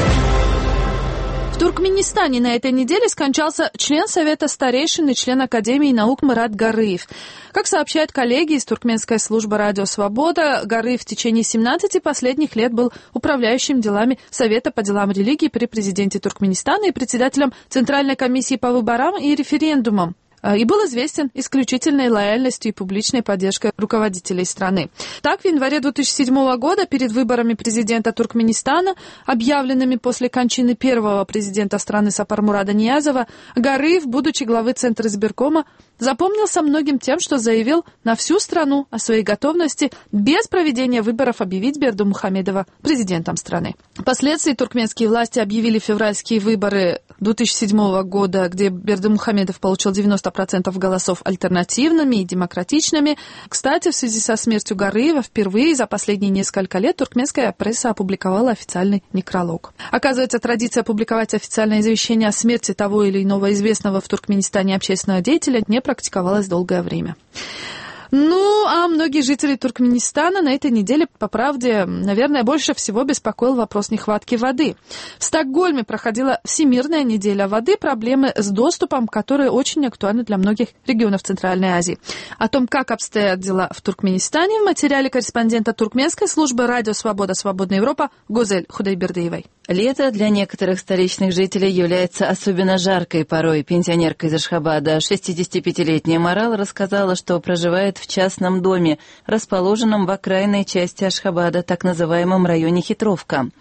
В Туркменистане на этой неделе скончался член Совета старейшин и член Академии наук Мурат Гарыев. Как сообщают коллеги из туркменской службы «Радио Свобода», Гарыев в течение семнадцати последних лет был управляющим делами Совета по делам религии при президенте Туркменистана и председателем Центральной комиссии по выборам и референдумам. И был известен исключительной лояльностью и публичной поддержкой руководителей страны. Так, в январе две тысячи седьмого года, перед выборами президента Туркменистана, объявленными после кончины первого президента страны Сапармурада Ниязова, Гарыев, будучи главой Центра избиркома, запомнился многим тем, что заявил на всю страну о своей готовности без проведения выборов объявить Бердымухамедова президентом страны. Впоследствии туркменские власти объявили февральские выборы две тысячи седьмого года, где Бердымухамедов получил девяносто процентов голосов, альтернативными и демократичными. Кстати, в связи со смертью Гарыева впервые за последние несколько лет туркменская пресса опубликовала официальный некролог. Оказывается, традиция публиковать официальное извещение о смерти того или иного известного в Туркменистане общественного деятеля не практиковалась долгое время. Ну, а многие жители Туркменистана на этой неделе, по правде, наверное, больше всего беспокоил вопрос нехватки воды. В Стокгольме проходила Всемирная неделя воды, проблемы с доступом, которые очень актуальны для многих регионов Центральной Азии. О том, как обстоят дела в Туркменистане, в материале корреспондента туркменской службы «Радио Свобода. Свободная Европа» Гозель Худайбердиевой.
Лето для некоторых столичных жителей является особенно жаркой порой. Пенсионерка из Ашхабада, шестидесятипятилетняя Марал, рассказала, что проживает в частном доме, расположенном в окраинной части Ашхабада, так называемом районе Хитровка.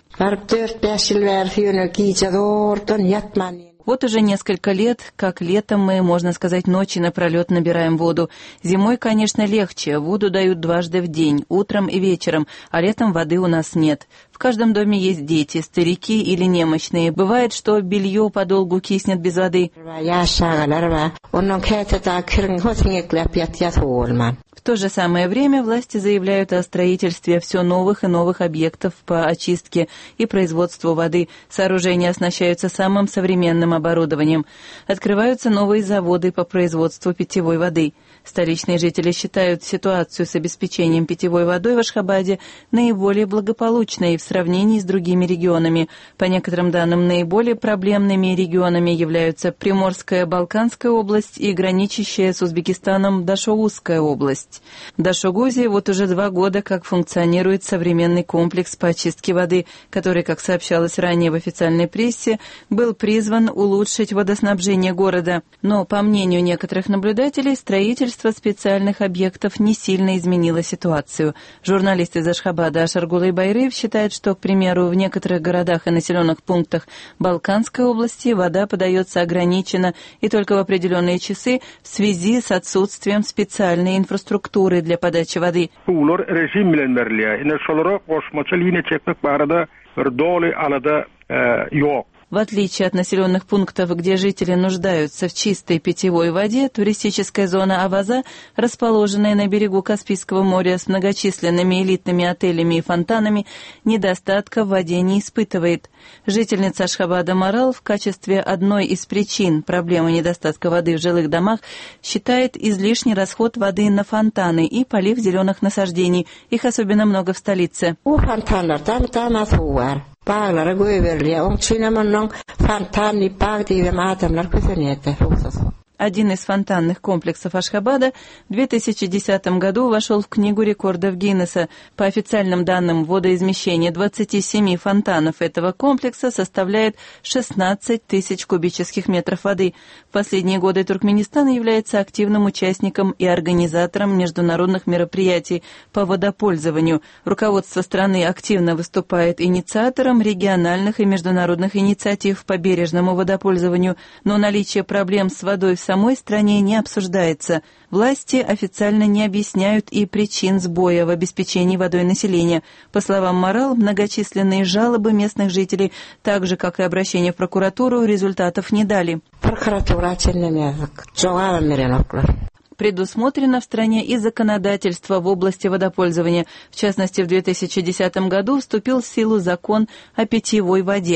Вот уже несколько лет, как летом мы, можно сказать, ночи напролет набираем воду. Зимой, конечно, легче. Воду дают дважды в день, утром и вечером, а летом воды у нас нет. В каждом доме есть дети, старики или немощные. Бывает, что белье подолгу киснет без воды. В то же самое время власти заявляют о строительстве все новых и новых объектов по очистке и производству воды. Сооружения оснащаются самым современным оборудованием. Открываются новые заводы по производству питьевой воды. Столичные жители считают ситуацию с обеспечением питьевой водой в Ашхабаде наиболее благополучной в сравнении с другими регионами. По некоторым данным, наиболее проблемными регионами являются Приморская Балканская область и граничащая с Узбекистаном Дашогузская область. В Дашогузе вот уже два года как функционирует современный комплекс по очистке воды, который, как сообщалось ранее в официальной прессе, был призван улучшить водоснабжение города. Но, по мнению некоторых наблюдателей, строительство специальных объектов не сильно изменило ситуацию. Журналист из Ашхабада Ашаргулай Байрыев считает, что, к примеру, в некоторых городах и населенных пунктах Балканской области вода подается ограниченно и только в определенные часы в связи с отсутствием специальной инфраструктуры для подачи воды. В отличие от населенных пунктов, где жители нуждаются в чистой питьевой воде, туристическая зона Аваза, расположенная на берегу Каспийского моря с многочисленными элитными отелями и фонтанами, недостатка в воде не испытывает. Жительница Ашхабада Марал в качестве одной из причин проблемы недостатка воды в жилых домах считает излишний расход воды на фонтаны и полив зеленых насаждений. Их особенно много в столице.
Bağlara koyuveriliyor. Onun için hemen fantanlı bağ diye adamlar kızınıyordu.
Один из фонтанных комплексов Ашхабада в две тысячи десятом году вошел в Книгу рекордов Гиннесса. По официальным данным, водоизмещение двадцати семи фонтанов этого комплекса составляет шестнадцать тысяч кубических метров воды. В последние годы Туркменистан является активным участником и организатором международных мероприятий по водопользованию. Руководство страны активно выступает инициатором региональных и международных инициатив по бережному водопользованию, но наличие проблем с водой в самой стране не обсуждается. Власти официально не объясняют и причин сбоя в обеспечении водой населения. По словам Марал, многочисленные жалобы местных жителей, так же, как и обращения в прокуратуру, результатов не дали. Предусмотрено в стране и законодательство в области водопользования. В частности, в две тысячи десятом году вступил в силу закон о питьевой воде.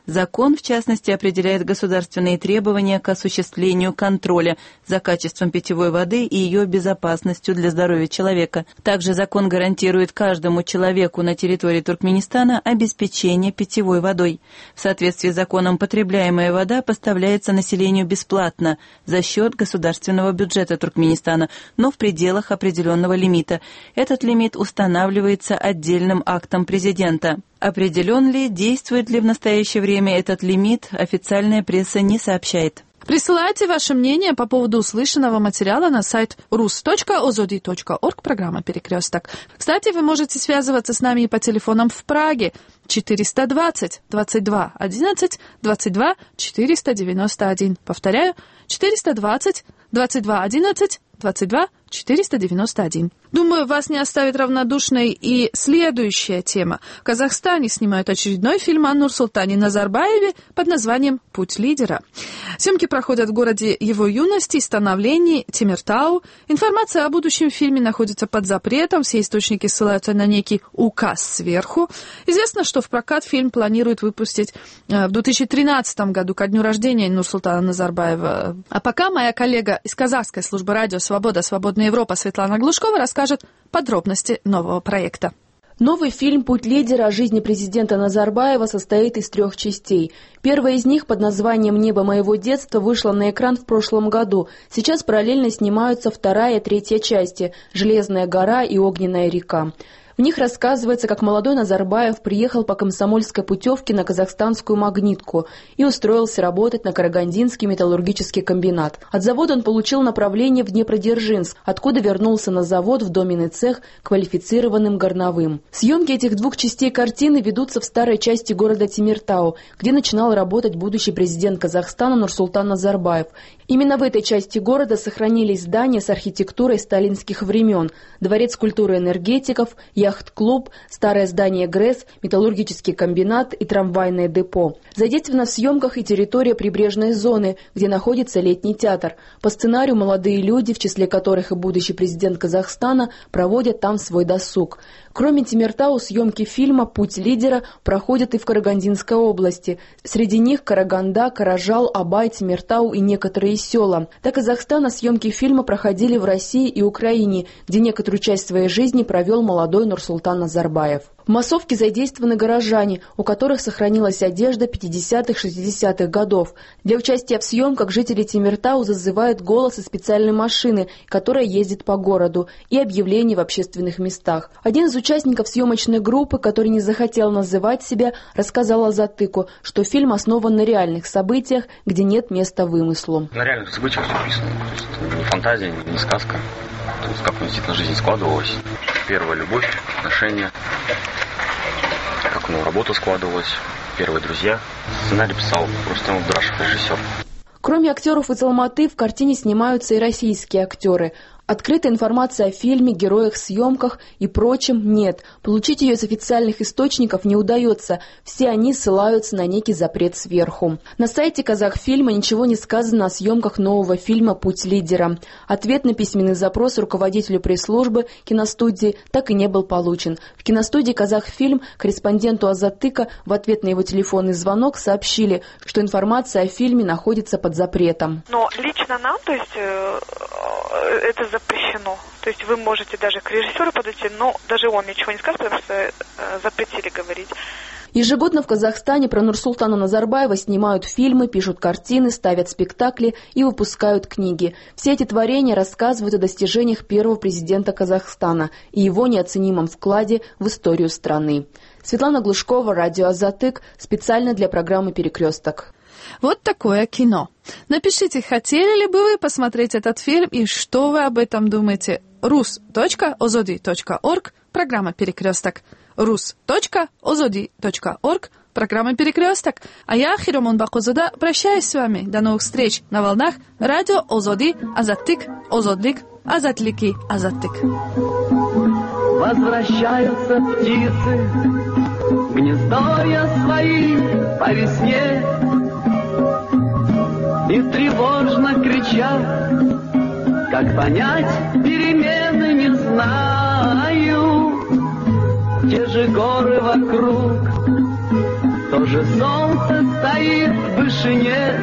Закон, в частности, определяет государственные требования к осуществлению контроля за качеством питьевой воды и ее безопасностью для здоровья человека. Также закон гарантирует каждому человеку на территории Туркменистана обеспечение питьевой водой. В соответствии с законом потребляемая вода поставляется населению бесплатно за счет государственного бюджета Туркменистана, но в пределах определенного лимита. Этот лимит устанавливается отдельным актом президента. Определен ли, действует ли в настоящее время этот лимит, официальная пресса не сообщает.
Присылайте ваше мнение по поводу услышанного материала на сайт рус точка озоди точка орг, программа «Перекресток». Кстати, вы можете связываться с нами и по телефонам в Праге четыреста двадцать двадцать два одиннадцать двадцать два четыреста девяносто один. Повторяю, четыреста двадцать двадцать два одиннадцать двадцать два четыреста девяносто один. Думаю, вас не оставит равнодушной и следующая тема. В Казахстане снимают очередной фильм о Нурсултане Назарбаеве под названием «Путь лидера». Съемки проходят в городе его юности и становлении Темиртау. Информация о будущем фильме находится под запретом, все источники ссылаются на некий указ сверху. Известно, что в прокат фильм планируют выпустить в две тысячи тринадцатом году, ко дню рождения Нурсултана Назарбаева. А пока моя коллега из казахской службы радио «Свобода», «Свободная Европа» Светлана Глушкова расскажет подробности нового проекта.
Новый фильм «Путь лидера» о жизни президента Назарбаева состоит из трех частей. Первая из них под названием «Небо моего детства» вышла на экран в прошлом году. Сейчас параллельно снимаются вторая и третья части «Железная гора» и «Огненная река». В них рассказывается, как молодой Назарбаев приехал по комсомольской путевке на казахстанскую магнитку и устроился работать на Карагандинский металлургический комбинат. От завода он получил направление в Днепродзержинск, откуда вернулся на завод в доменный цех квалифицированным горновым. Съемки этих двух частей картины ведутся в старой части города Темиртау, где начинал работать будущий президент Казахстана Нурсултан Назарбаев. Именно в этой части города сохранились здания с архитектурой сталинских времен, дворец культуры энергетиков, яхт-клуб, старое здание ГРЭС, металлургический комбинат и трамвайное депо. Задействована в съемках и территория прибрежной зоны, где находится летний театр. По сценарию молодые люди, в числе которых и будущий президент Казахстана, проводят там свой досуг. Кроме Темиртау, съемки фильма «Путь лидера» проходят и в Карагандинской области. Среди них Караганда, Каражал, Абай, Темиртау и некоторые села. До Казахстана съемки фильма проходили в России и Украине, где некоторую часть своей жизни провел молодой Нурсултан Назарбаев. В массовке задействованы горожане, у которых сохранилась одежда пятидесятых-шестидесятых годов. Для участия в съемках жители Темиртау зазывают голос из специальной машины, которая ездит по городу, и объявления в общественных местах. Один из участников съемочной группы, который не захотел называть себя, рассказал Азаттыку, что фильм основан на реальных событиях, где нет места вымыслу.
На реальных событиях все написано. То есть не фантазия, не сказка. То есть как действительно жизнь складывалась. Первая любовь, отношения, как у него работа складывалась, первые друзья. Сценарий писал Рустам Абдрашев, режиссер.
Кроме актеров из Алматы, в картине снимаются и российские актеры. Открытой информации о фильме, героях, съемках и прочем нет. Получить ее из официальных источников не удается. Все они ссылаются на некий запрет сверху. На сайте Казахфильма ничего не сказано о съемках нового фильма «Путь лидера». Ответ на письменный запрос руководителю пресс-службы киностудии так и не был получен. В киностудии Казахфильм корреспонденту Азаттыка в ответ на его телефонный звонок сообщили, что информация о фильме находится под запретом.
Но лично нам, то есть э, это запрещено. То есть вы можете даже к режиссеру подойти, но даже он ничего не скажет, потому что э, запретили говорить.
Ежегодно в Казахстане про Нурсултана Назарбаева снимают фильмы, пишут картины, ставят спектакли и выпускают книги. Все эти творения рассказывают о достижениях первого президента Казахстана и его неоценимом вкладе в историю страны. Светлана Глушкова, радио Азаттык, специально для программы «Перекресток».
Вот такое кино. Напишите, хотели ли бы вы посмотреть этот фильм и что вы об этом думаете. рус точка озоди точка орг, программа «Перекресток». рус точка озоди точка орг, программа «Перекресток». А я, Хиромон Бакузада, прощаюсь с вами. До новых встреч на волнах радио Озоди, Азаттык, Озодлик, Азатлики, Азаттык.
Возвращаются птицы в гнездовья свои по весне и тревожно кричат, как понять перемены не знаю. Те же горы вокруг, тоже солнце стоит в вышине,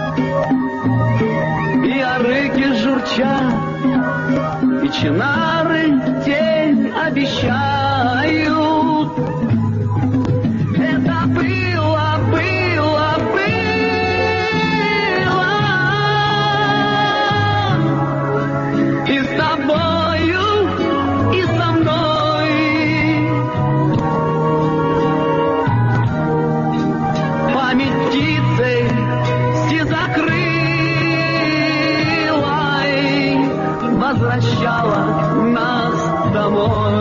и арыки журчат, и чинары тень обещают. Это было, было, было, и с тобою, и со мной. Память птицей сизокрылой возвращала нас домой.